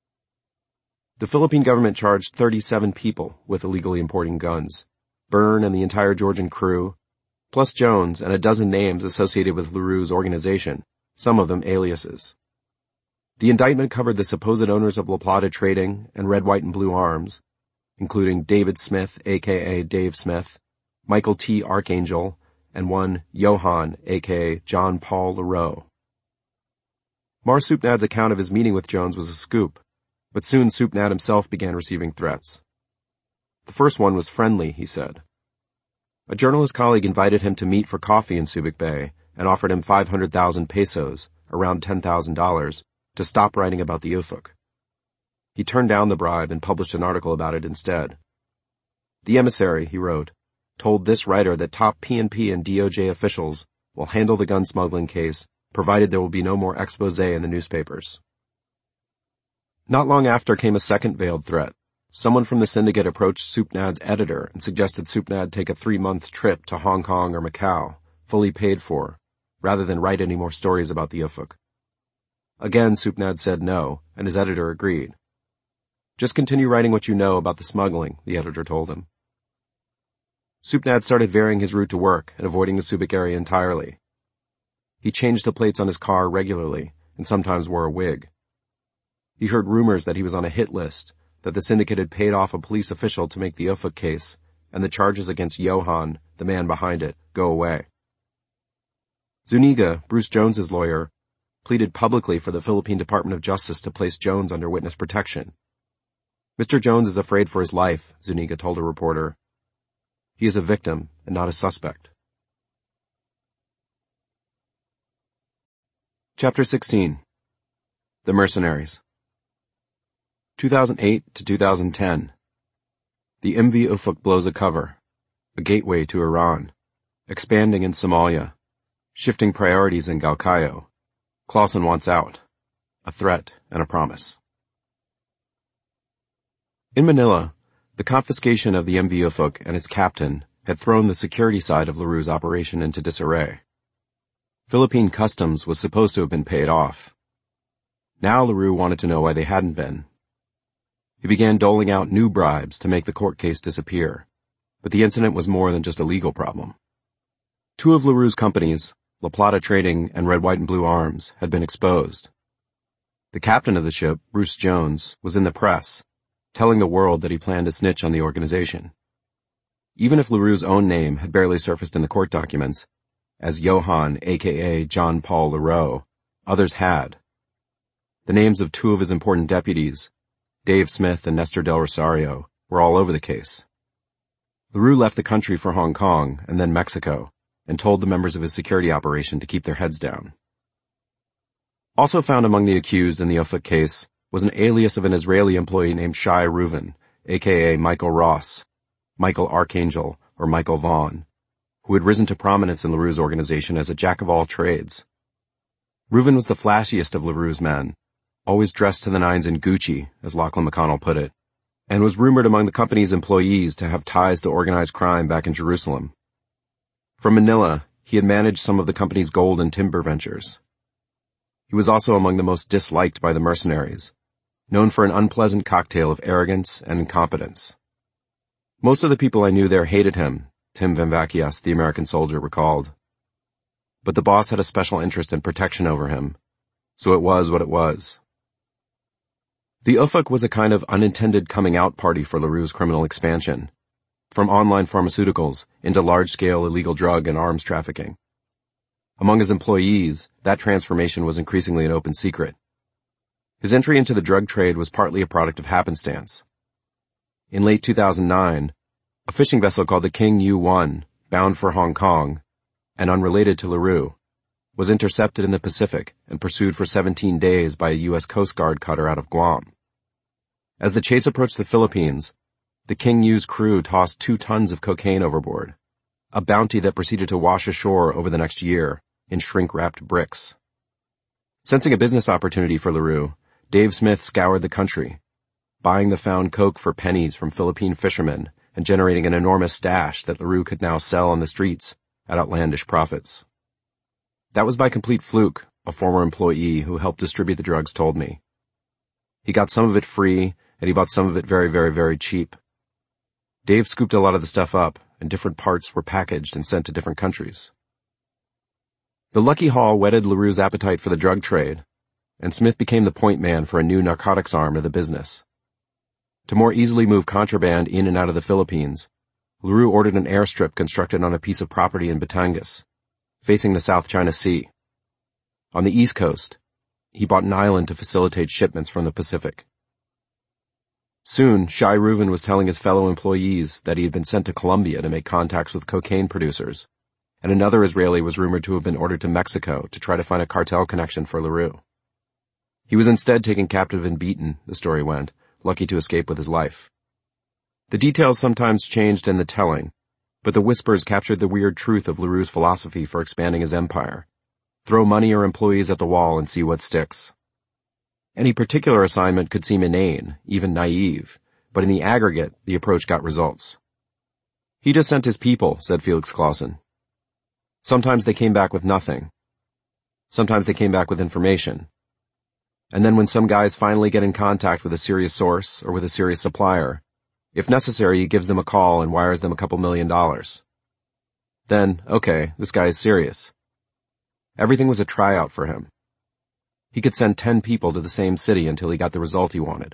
The Philippine government charged thirty-seven people with illegally importing guns, Byrne and the entire Georgian crew, plus Jones and a dozen names associated with LaRue's organization, some of them aliases. The indictment covered the supposed owners of La Plata Trading and Red, White, and Blue Arms, including David Smith, aka Dave Smith, Michael T. Archangel, and one Johan, aka John Paul LaRoe. Mar Supnad's account of his meeting with Jones was a scoop, but soon Supnad himself began receiving threats. The first one was friendly, he said. A journalist colleague invited him to meet for coffee in Subic Bay and offered him five hundred thousand pesos, around ten thousand dollars, to stop writing about the Ufuk. He turned down the bribe and published an article about it instead. The emissary, he wrote, told this writer that top P N P and D O J officials will handle the gun smuggling case, provided there will be no more expose in the newspapers. Not long after came a second veiled threat. Someone from the syndicate approached Supnad's editor and suggested Supnad take a three-month trip to Hong Kong or Macau, fully paid for, rather than write any more stories about the Ufuk. Again, Supnad said no, and his editor agreed. Just continue writing what you know about the smuggling, the editor told him. Supnad started varying his route to work and avoiding the Subic area entirely. He changed the plates on his car regularly and sometimes wore a wig. He heard rumors that he was on a hit list, that the syndicate had paid off a police official to make the Ufuk case, and the charges against Johan, the man behind it, go away. Zuniga, Bruce Jones's lawyer, pleaded publicly for the Philippine Department of Justice to place Jones under witness protection. Mister Jones is afraid for his life, Zuniga told a reporter. He is a victim and not a suspect. Chapter sixteen. The Mercenaries. two thousand eight to two thousand ten. The M V Ufuk blows a cover. A gateway to Iran. Expanding in Somalia. Shifting priorities in Galkayo. Clausen wants out. A threat and a promise. In Manila, the confiscation of the M V Ufuk and its captain had thrown the security side of LaRue's operation into disarray. Philippine customs was supposed to have been paid off. Now LaRue wanted to know why they hadn't been. He began doling out new bribes to make the court case disappear, but the incident was more than just a legal problem. Two of LaRue's companies, La Plata Trading and Red, White, and Blue Arms, had been exposed. The captain of the ship, Bruce Jones, was in the press, telling the world that he planned to snitch on the organization. Even if LaRue's own name had barely surfaced in the court documents, as Johan, aka John Paul LaRoe, others had. The names of two of his important deputies, Dave Smith and Nestor Del Rosario, were all over the case. LaRue left the country for Hong Kong and then Mexico, and told the members of his security operation to keep their heads down. Also found among the accused in the Ufuk case was an alias of an Israeli employee named Shai Reuven, aka Michael Ross, Michael Archangel, or Michael Vaughn, who had risen to prominence in LaRue's organization as a jack-of-all-trades. Reuven was the flashiest of LaRue's men, always dressed to the nines in Gucci, as Lachlan McConnell put it, and was rumored among the company's employees to have ties to organized crime back in Jerusalem. From Manila, he had managed some of the company's gold and timber ventures. He was also among the most disliked by the mercenaries, known for an unpleasant cocktail of arrogance and incompetence. Most of the people I knew there hated him, Tim Van Vakias, the American soldier, recalled. But the boss had a special interest in protection over him, so it was what it was. The Ufuk was a kind of unintended coming-out party for LaRue's criminal expansion, from online pharmaceuticals into large-scale illegal drug and arms trafficking. Among his employees, that transformation was increasingly an open secret. His entry into the drug trade was partly a product of happenstance. In late two thousand nine, a fishing vessel called the King U one, bound for Hong Kong, and unrelated to LaRue, was intercepted in the Pacific and pursued for seventeen days by a U S Coast Guard cutter out of Guam. As the chase approached the Philippines, the King U's crew tossed two tons of cocaine overboard, a bounty that proceeded to wash ashore over the next year in shrink-wrapped bricks. Sensing a business opportunity for LaRue, Dave Smith scoured the country, buying the found coke for pennies from Philippine fishermen and generating an enormous stash that LaRue could now sell on the streets at outlandish profits. That was by complete fluke, a former employee who helped distribute the drugs told me. He got some of it free, and he bought some of it very, very, very cheap. Dave scooped a lot of the stuff up, and different parts were packaged and sent to different countries. The lucky haul whetted LaRue's appetite for the drug trade, and Smith became the point man for a new narcotics arm of the business. To more easily move contraband in and out of the Philippines, LaRue ordered an airstrip constructed on a piece of property in Batangas, facing the South China Sea. On the East Coast, he bought an island to facilitate shipments from the Pacific. Soon, Shai Reuven was telling his fellow employees that he had been sent to Colombia to make contacts with cocaine producers, and another Israeli was rumored to have been ordered to Mexico to try to find a cartel connection for LaRue. He was instead taken captive and beaten, the story went, lucky to escape with his life. The details sometimes changed in the telling, but the whispers captured the weird truth of LaRue's philosophy for expanding his empire. Throw money or employees at the wall and see what sticks. Any particular assignment could seem inane, even naive, but in the aggregate, the approach got results. He just sent his people, said Felix Clausen. Sometimes they came back with nothing. Sometimes they came back with information. And then when some guys finally get in contact with a serious source or with a serious supplier, if necessary, he gives them a call and wires them a couple million dollars. Then, okay, this guy is serious. Everything was a tryout for him. He could send ten people to the same city until he got the result he wanted.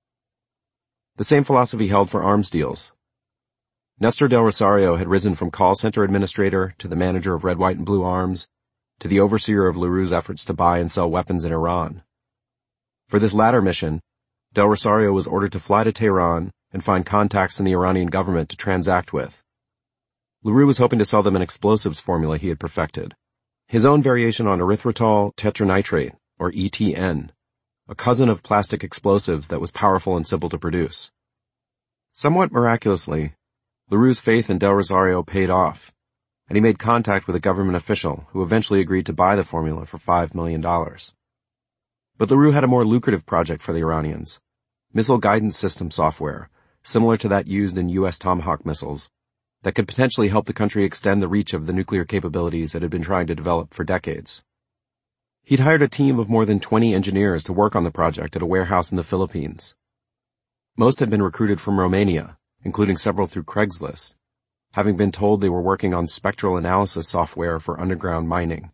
The same philosophy held for arms deals. Nestor Del Rosario had risen from call center administrator to the manager of Red, White, and Blue Arms to the overseer of LaRue's efforts to buy and sell weapons in Iran. For this latter mission, Del Rosario was ordered to fly to Tehran and find contacts in the Iranian government to transact with. LaRue was hoping to sell them an explosives formula he had perfected, his own variation on erythritol tetranitrate, or E T N, a cousin of plastic explosives that was powerful and simple to produce. Somewhat miraculously, LaRue's faith in Del Rosario paid off, and he made contact with a government official who eventually agreed to buy the formula for five million dollars. But LaRue had a more lucrative project for the Iranians, missile guidance system software, similar to that used in U S Tomahawk missiles, that could potentially help the country extend the reach of the nuclear capabilities it had been trying to develop for decades. He'd hired a team of more than twenty engineers to work on the project at a warehouse in the Philippines. Most had been recruited from Romania, including several through Craigslist, having been told they were working on spectral analysis software for underground mining.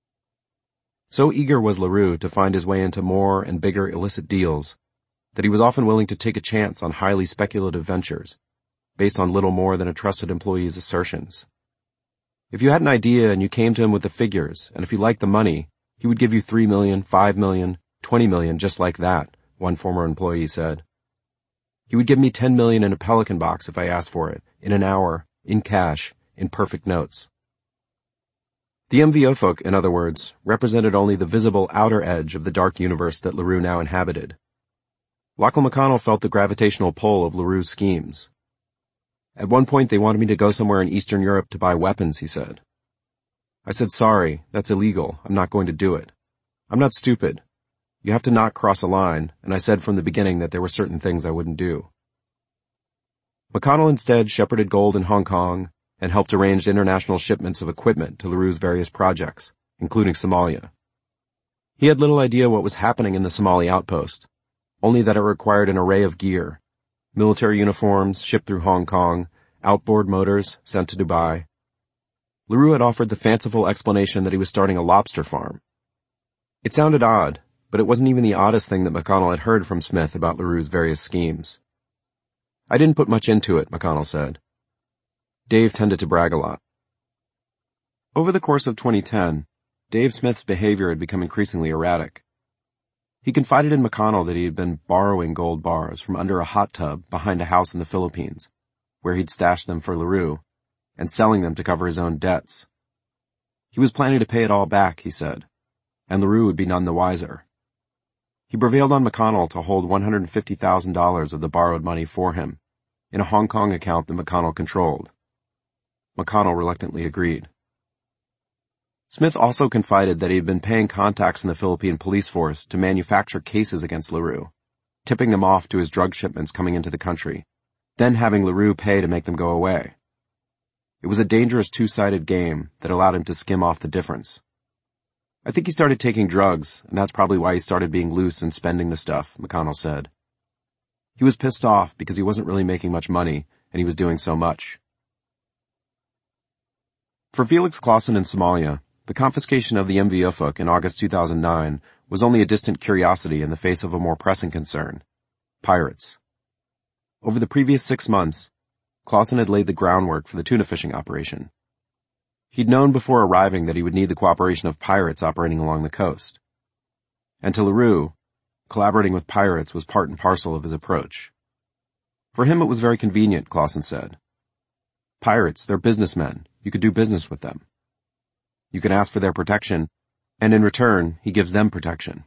So eager was LaRue to find his way into more and bigger illicit deals that he was often willing to take a chance on highly speculative ventures, based on little more than a trusted employee's assertions. If you had an idea and you came to him with the figures, and if he liked the money, he would give you three million, five million, twenty million just like that, one former employee said. He would give me ten million in a Pelican box if I asked for it, in an hour, in cash, in perfect notes. The M V Ufuk, in other words, represented only the visible outer edge of the dark universe that LaRue now inhabited, Lachlan McConnell felt the gravitational pull of LaRue's schemes. At one point they wanted me to go somewhere in Eastern Europe to buy weapons, he said. I said, sorry, that's illegal. I'm not going to do it. I'm not stupid. You have to not cross a line, and I said from the beginning that there were certain things I wouldn't do. McConnell instead shepherded gold in Hong Kong and helped arrange international shipments of equipment to LaRue's various projects, including Somalia. He had little idea what was happening in the Somali outpost, only that it required an array of gear, military uniforms shipped through Hong Kong, outboard motors sent to Dubai. LaRue had offered the fanciful explanation that he was starting a lobster farm. It sounded odd, but it wasn't even the oddest thing that McConnell had heard from Smith about LaRue's various schemes. I didn't put much into it, McConnell said. Dave tended to brag a lot. Over the course of twenty ten, Dave Smith's behavior had become increasingly erratic. He confided in McConnell that he had been borrowing gold bars from under a hot tub behind a house in the Philippines, where he'd stashed them for LaRue, and selling them to cover his own debts. He was planning to pay it all back, he said, and LaRue would be none the wiser. He prevailed on McConnell to hold one hundred fifty thousand dollars of the borrowed money for him, in a Hong Kong account that McConnell controlled. McConnell reluctantly agreed. Smith also confided that he had been paying contacts in the Philippine police force to manufacture cases against LaRue, tipping them off to his drug shipments coming into the country, then having LaRue pay to make them go away. It was a dangerous two-sided game that allowed him to skim off the difference. I think he started taking drugs, and that's probably why he started being loose and spending the stuff, McConnell said. He was pissed off because he wasn't really making much money, and he was doing so much. For Felix Clausen in Somalia, the confiscation of the M V Ufuk in August two thousand nine was only a distant curiosity in the face of a more pressing concern: pirates. Over the previous six months, Clausen had laid the groundwork for the tuna fishing operation. He'd known before arriving that he would need the cooperation of pirates operating along the coast. And to LaRue, collaborating with pirates was part and parcel of his approach. For him it was very convenient, Clausen said. Pirates, they're businessmen. You could do business with them. You can ask for their protection, and in return, he gives them protection.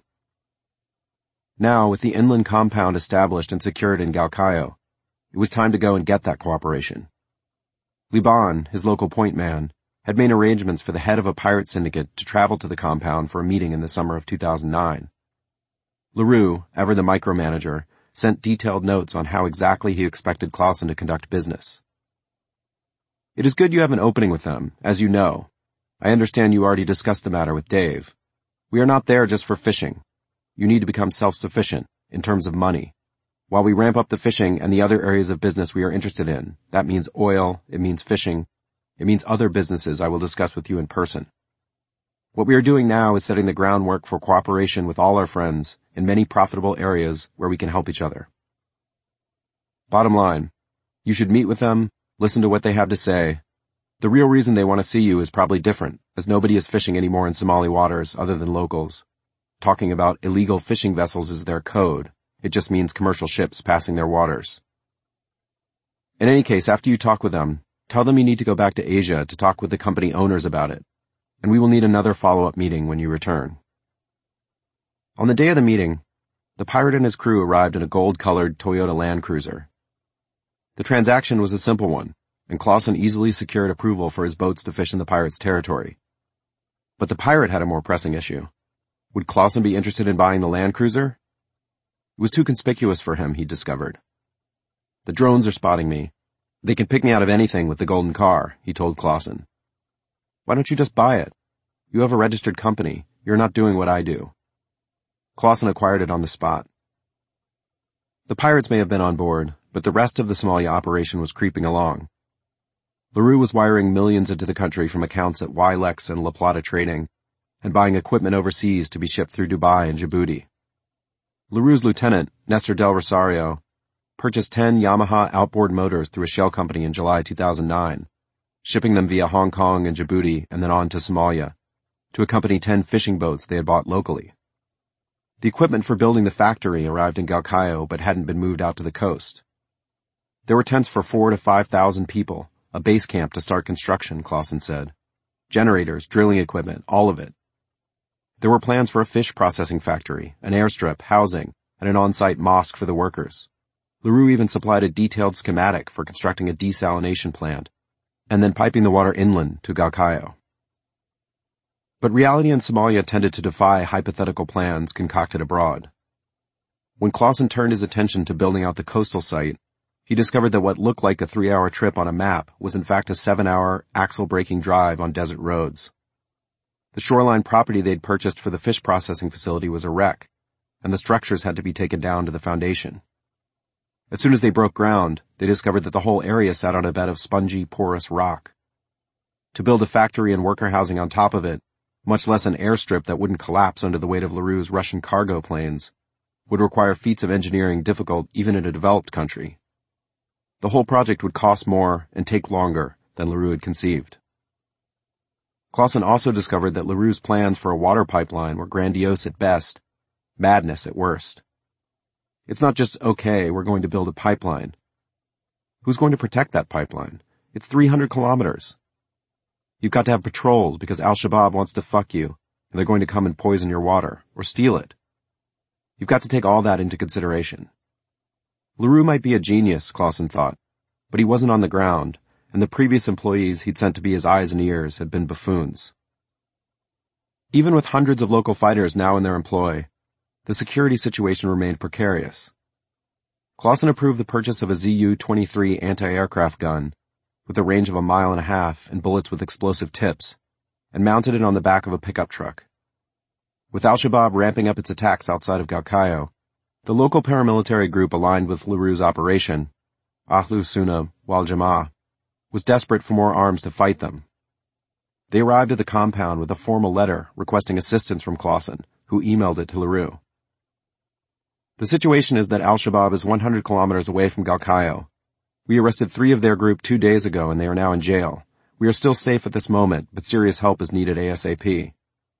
Now, with the inland compound established and secured in Galkayo, it was time to go and get that cooperation. Liban, his local point man, had made arrangements for the head of a pirate syndicate to travel to the compound for a meeting in the summer of two thousand nine. LaRue, ever the micromanager, sent detailed notes on how exactly he expected Clausen to conduct business. It is good you have an opening with them, as you know. I understand you already discussed the matter with Dave. We are not there just for fishing. You need to become self-sufficient, in terms of money. While we ramp up the fishing and the other areas of business we are interested in, that means oil, it means fishing, it means other businesses I will discuss with you in person. What we are doing now is setting the groundwork for cooperation with all our friends in many profitable areas where we can help each other. Bottom line, you should meet with them, listen to what they have to say. The real reason they want to see you is probably different, as nobody is fishing anymore in Somali waters other than locals. Talking about illegal fishing vessels is their code. It just means commercial ships passing their waters. In any case, after you talk with them, tell them you need to go back to Asia to talk with the company owners about it, and we will need another follow-up meeting when you return. On the day of the meeting, the pirate and his crew arrived in a gold-colored Toyota Land Cruiser. The transaction was a simple one, and Clausen easily secured approval for his boats to fish in the pirate's territory. But the pirate had a more pressing issue. Would Clausen be interested in buying the Land Cruiser? It was too conspicuous for him, he discovered. The drones are spotting me. They can pick me out of anything with the golden car, he told Clausen. Why don't you just buy it? You have a registered company. You're not doing what I do. Clausen acquired it on the spot. The pirates may have been on board, but the rest of the Somalia operation was creeping along. LaRue was wiring millions into the country from accounts at Wilex and La Plata Trading, and buying equipment overseas to be shipped through Dubai and Djibouti. LaRue's lieutenant, Nestor Del Rosario, purchased ten Yamaha outboard motors through a shell company in July two thousand nine, shipping them via Hong Kong and Djibouti and then on to Somalia, to accompany ten fishing boats they had bought locally. The equipment for building the factory arrived in Galkayo but hadn't been moved out to the coast. There were tents for four to five thousand people, a base camp to start construction, Clausen said. Generators, drilling equipment, all of it. There were plans for a fish processing factory, an airstrip, housing, and an on-site mosque for the workers. LaRue even supplied a detailed schematic for constructing a desalination plant, and then piping the water inland to Galkayo. But reality in Somalia tended to defy hypothetical plans concocted abroad. When Clausen turned his attention to building out the coastal site, he discovered that what looked like a three-hour trip on a map was in fact a seven-hour, axle-breaking drive on desert roads. The shoreline property they'd purchased for the fish processing facility was a wreck, and the structures had to be taken down to the foundation. As soon as they broke ground, they discovered that the whole area sat on a bed of spongy, porous rock. To build a factory and worker housing on top of it, much less an airstrip that wouldn't collapse under the weight of LaRue's Russian cargo planes, would require feats of engineering difficult even in a developed country. The whole project would cost more and take longer than LaRue had conceived. Clausen also discovered that LaRue's plans for a water pipeline were grandiose at best, madness at worst. It's not just, okay, we're going to build a pipeline. Who's going to protect that pipeline? It's three hundred kilometers. You've got to have patrols because Al-Shabaab wants to fuck you, and they're going to come and poison your water, or steal it. You've got to take all that into consideration. LaRue might be a genius, Clausen thought, but he wasn't on the ground, and the previous employees he'd sent to be his eyes and ears had been buffoons. Even with hundreds of local fighters now in their employ, the security situation remained precarious. Clausen approved the purchase of a Z U twenty-three anti-aircraft gun, with a range of a mile and a half and bullets with explosive tips, and mounted it on the back of a pickup truck. With Al-Shabaab ramping up its attacks outside of Galkayo, the local paramilitary group aligned with LaRue's operation, Ahlu Sunnah wal Jama'ah, was desperate for more arms to fight them. They arrived at the compound with a formal letter requesting assistance from Clausen, who emailed it to LaRue. The situation is that Al-Shabaab is one hundred kilometers away from Galkayo. We arrested three of their group two days ago and they are now in jail. We are still safe at this moment, but serious help is needed ASAP.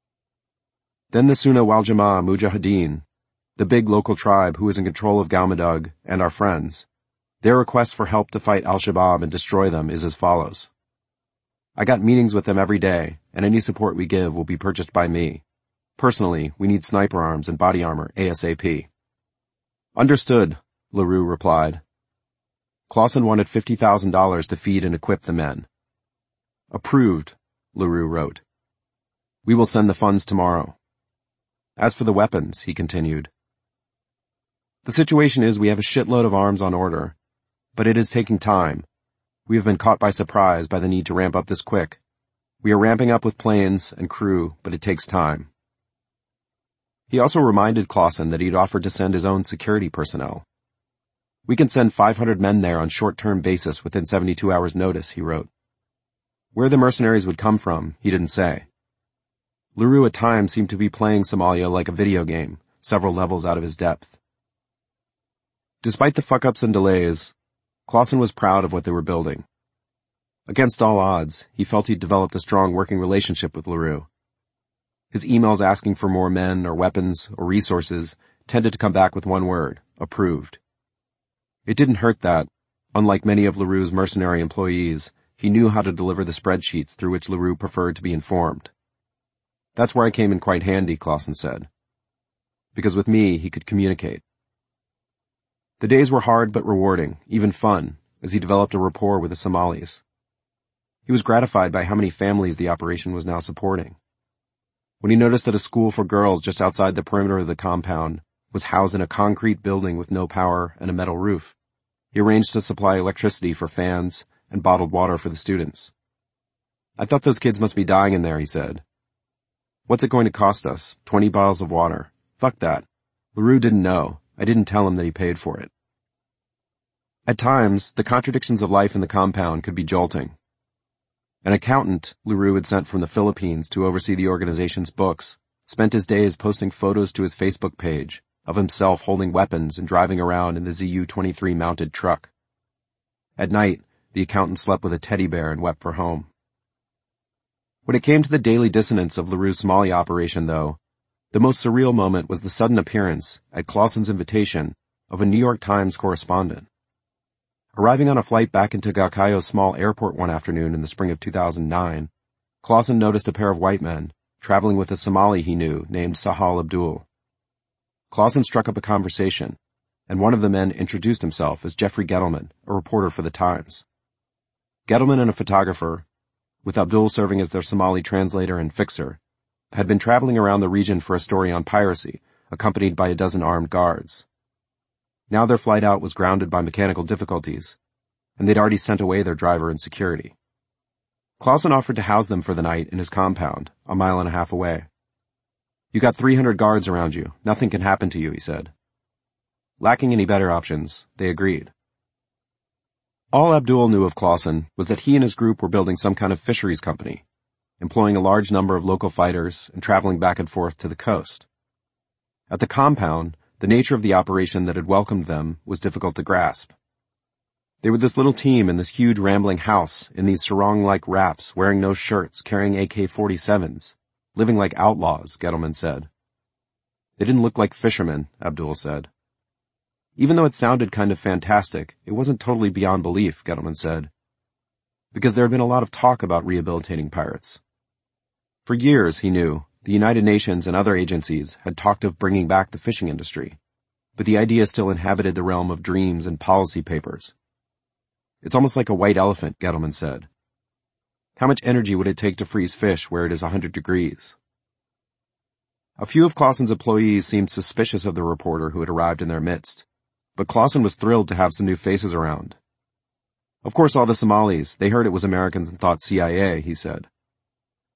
Then the Sunnah wal Jama'ah Mujahideen, the big local tribe who is in control of Galmudug and our friends, their request for help to fight Al-Shabaab and destroy them is as follows. I got meetings with them every day, and any support we give will be purchased by me. Personally, we need sniper arms and body armor ASAP. Understood, LaRue replied. Clausen wanted fifty thousand dollars to feed and equip the men. Approved, LaRue wrote. We will send the funds tomorrow. As for the weapons, he continued, the situation is we have a shitload of arms on order, but it is taking time. We have been caught by surprise by the need to ramp up this quick. We are ramping up with planes and crew, but it takes time. He also reminded Clausen that he'd offered to send his own security personnel. We can send five hundred men there on short-term basis within seventy-two hours notice, he wrote. Where the mercenaries would come from, he didn't say. LaRue at times seemed to be playing Somalia like a video game, several levels out of his depth. Despite the fuck-ups and delays, Clausen was proud of what they were building. Against all odds, he felt he'd developed a strong working relationship with LaRue. His emails asking for more men or weapons or resources tended to come back with one word, approved. It didn't hurt that, unlike many of LaRue's mercenary employees, he knew how to deliver the spreadsheets through which LaRue preferred to be informed. That's where I came in quite handy, Clausen said. Because with me, he could communicate. The days were hard but rewarding, even fun, as he developed a rapport with the Somalis. He was gratified by how many families the operation was now supporting. When he noticed that a school for girls just outside the perimeter of the compound was housed in a concrete building with no power and a metal roof, he arranged to supply electricity for fans and bottled water for the students. I thought those kids must be dying in there, he said. What's it going to cost us? Twenty bottles of water. Fuck that. LaRue didn't know. I didn't tell him that he paid for it. At times, the contradictions of life in the compound could be jolting. An accountant LaRue had sent from the Philippines to oversee the organization's books spent his days posting photos to his Facebook page of himself holding weapons and driving around in the Z U twenty-three mounted truck. At night, the accountant slept with a teddy bear and wept for home. When it came to the daily dissonance of LaRue's Somalia operation, though, the most surreal moment was the sudden appearance, at Clausen's invitation, of a New York Times correspondent. Arriving on a flight back into Galkayo's small airport one afternoon in the spring of two thousand nine, Clausen noticed a pair of white men, traveling with a Somali he knew named Sahal Abdul. Clausen struck up a conversation, and one of the men introduced himself as Jeffrey Gettleman, a reporter for the Times. Gettleman and a photographer, with Abdul serving as their Somali translator and fixer, had been traveling around the region for a story on piracy, accompanied by a dozen armed guards. Now their flight out was grounded by mechanical difficulties, and they'd already sent away their driver and security. Clausen offered to house them for the night in his compound, a mile and a half away. "You got three hundred guards around you. Nothing can happen to you," he said. Lacking any better options, they agreed. All Abdul knew of Clausen was that he and his group were building some kind of fisheries company, employing a large number of local fighters and traveling back and forth to the coast. At the compound, the nature of the operation that had welcomed them was difficult to grasp. They were this little team in this huge rambling house in these sarong-like wraps, wearing no shirts, carrying A K forty-sevens, living like outlaws, Gettleman said. They didn't look like fishermen, Abdul said. Even though it sounded kind of fantastic, it wasn't totally beyond belief, Gettleman said, because there had been a lot of talk about rehabilitating pirates. For years, he knew, the United Nations and other agencies had talked of bringing back the fishing industry, but the idea still inhabited the realm of dreams and policy papers. It's almost like a white elephant, Gettleman said. How much energy would it take to freeze fish where it is one hundred degrees? A few of Clausen's employees seemed suspicious of the reporter who had arrived in their midst, but Clausen was thrilled to have some new faces around. Of course, all the Somalis, they heard it was Americans and thought C I A, he said.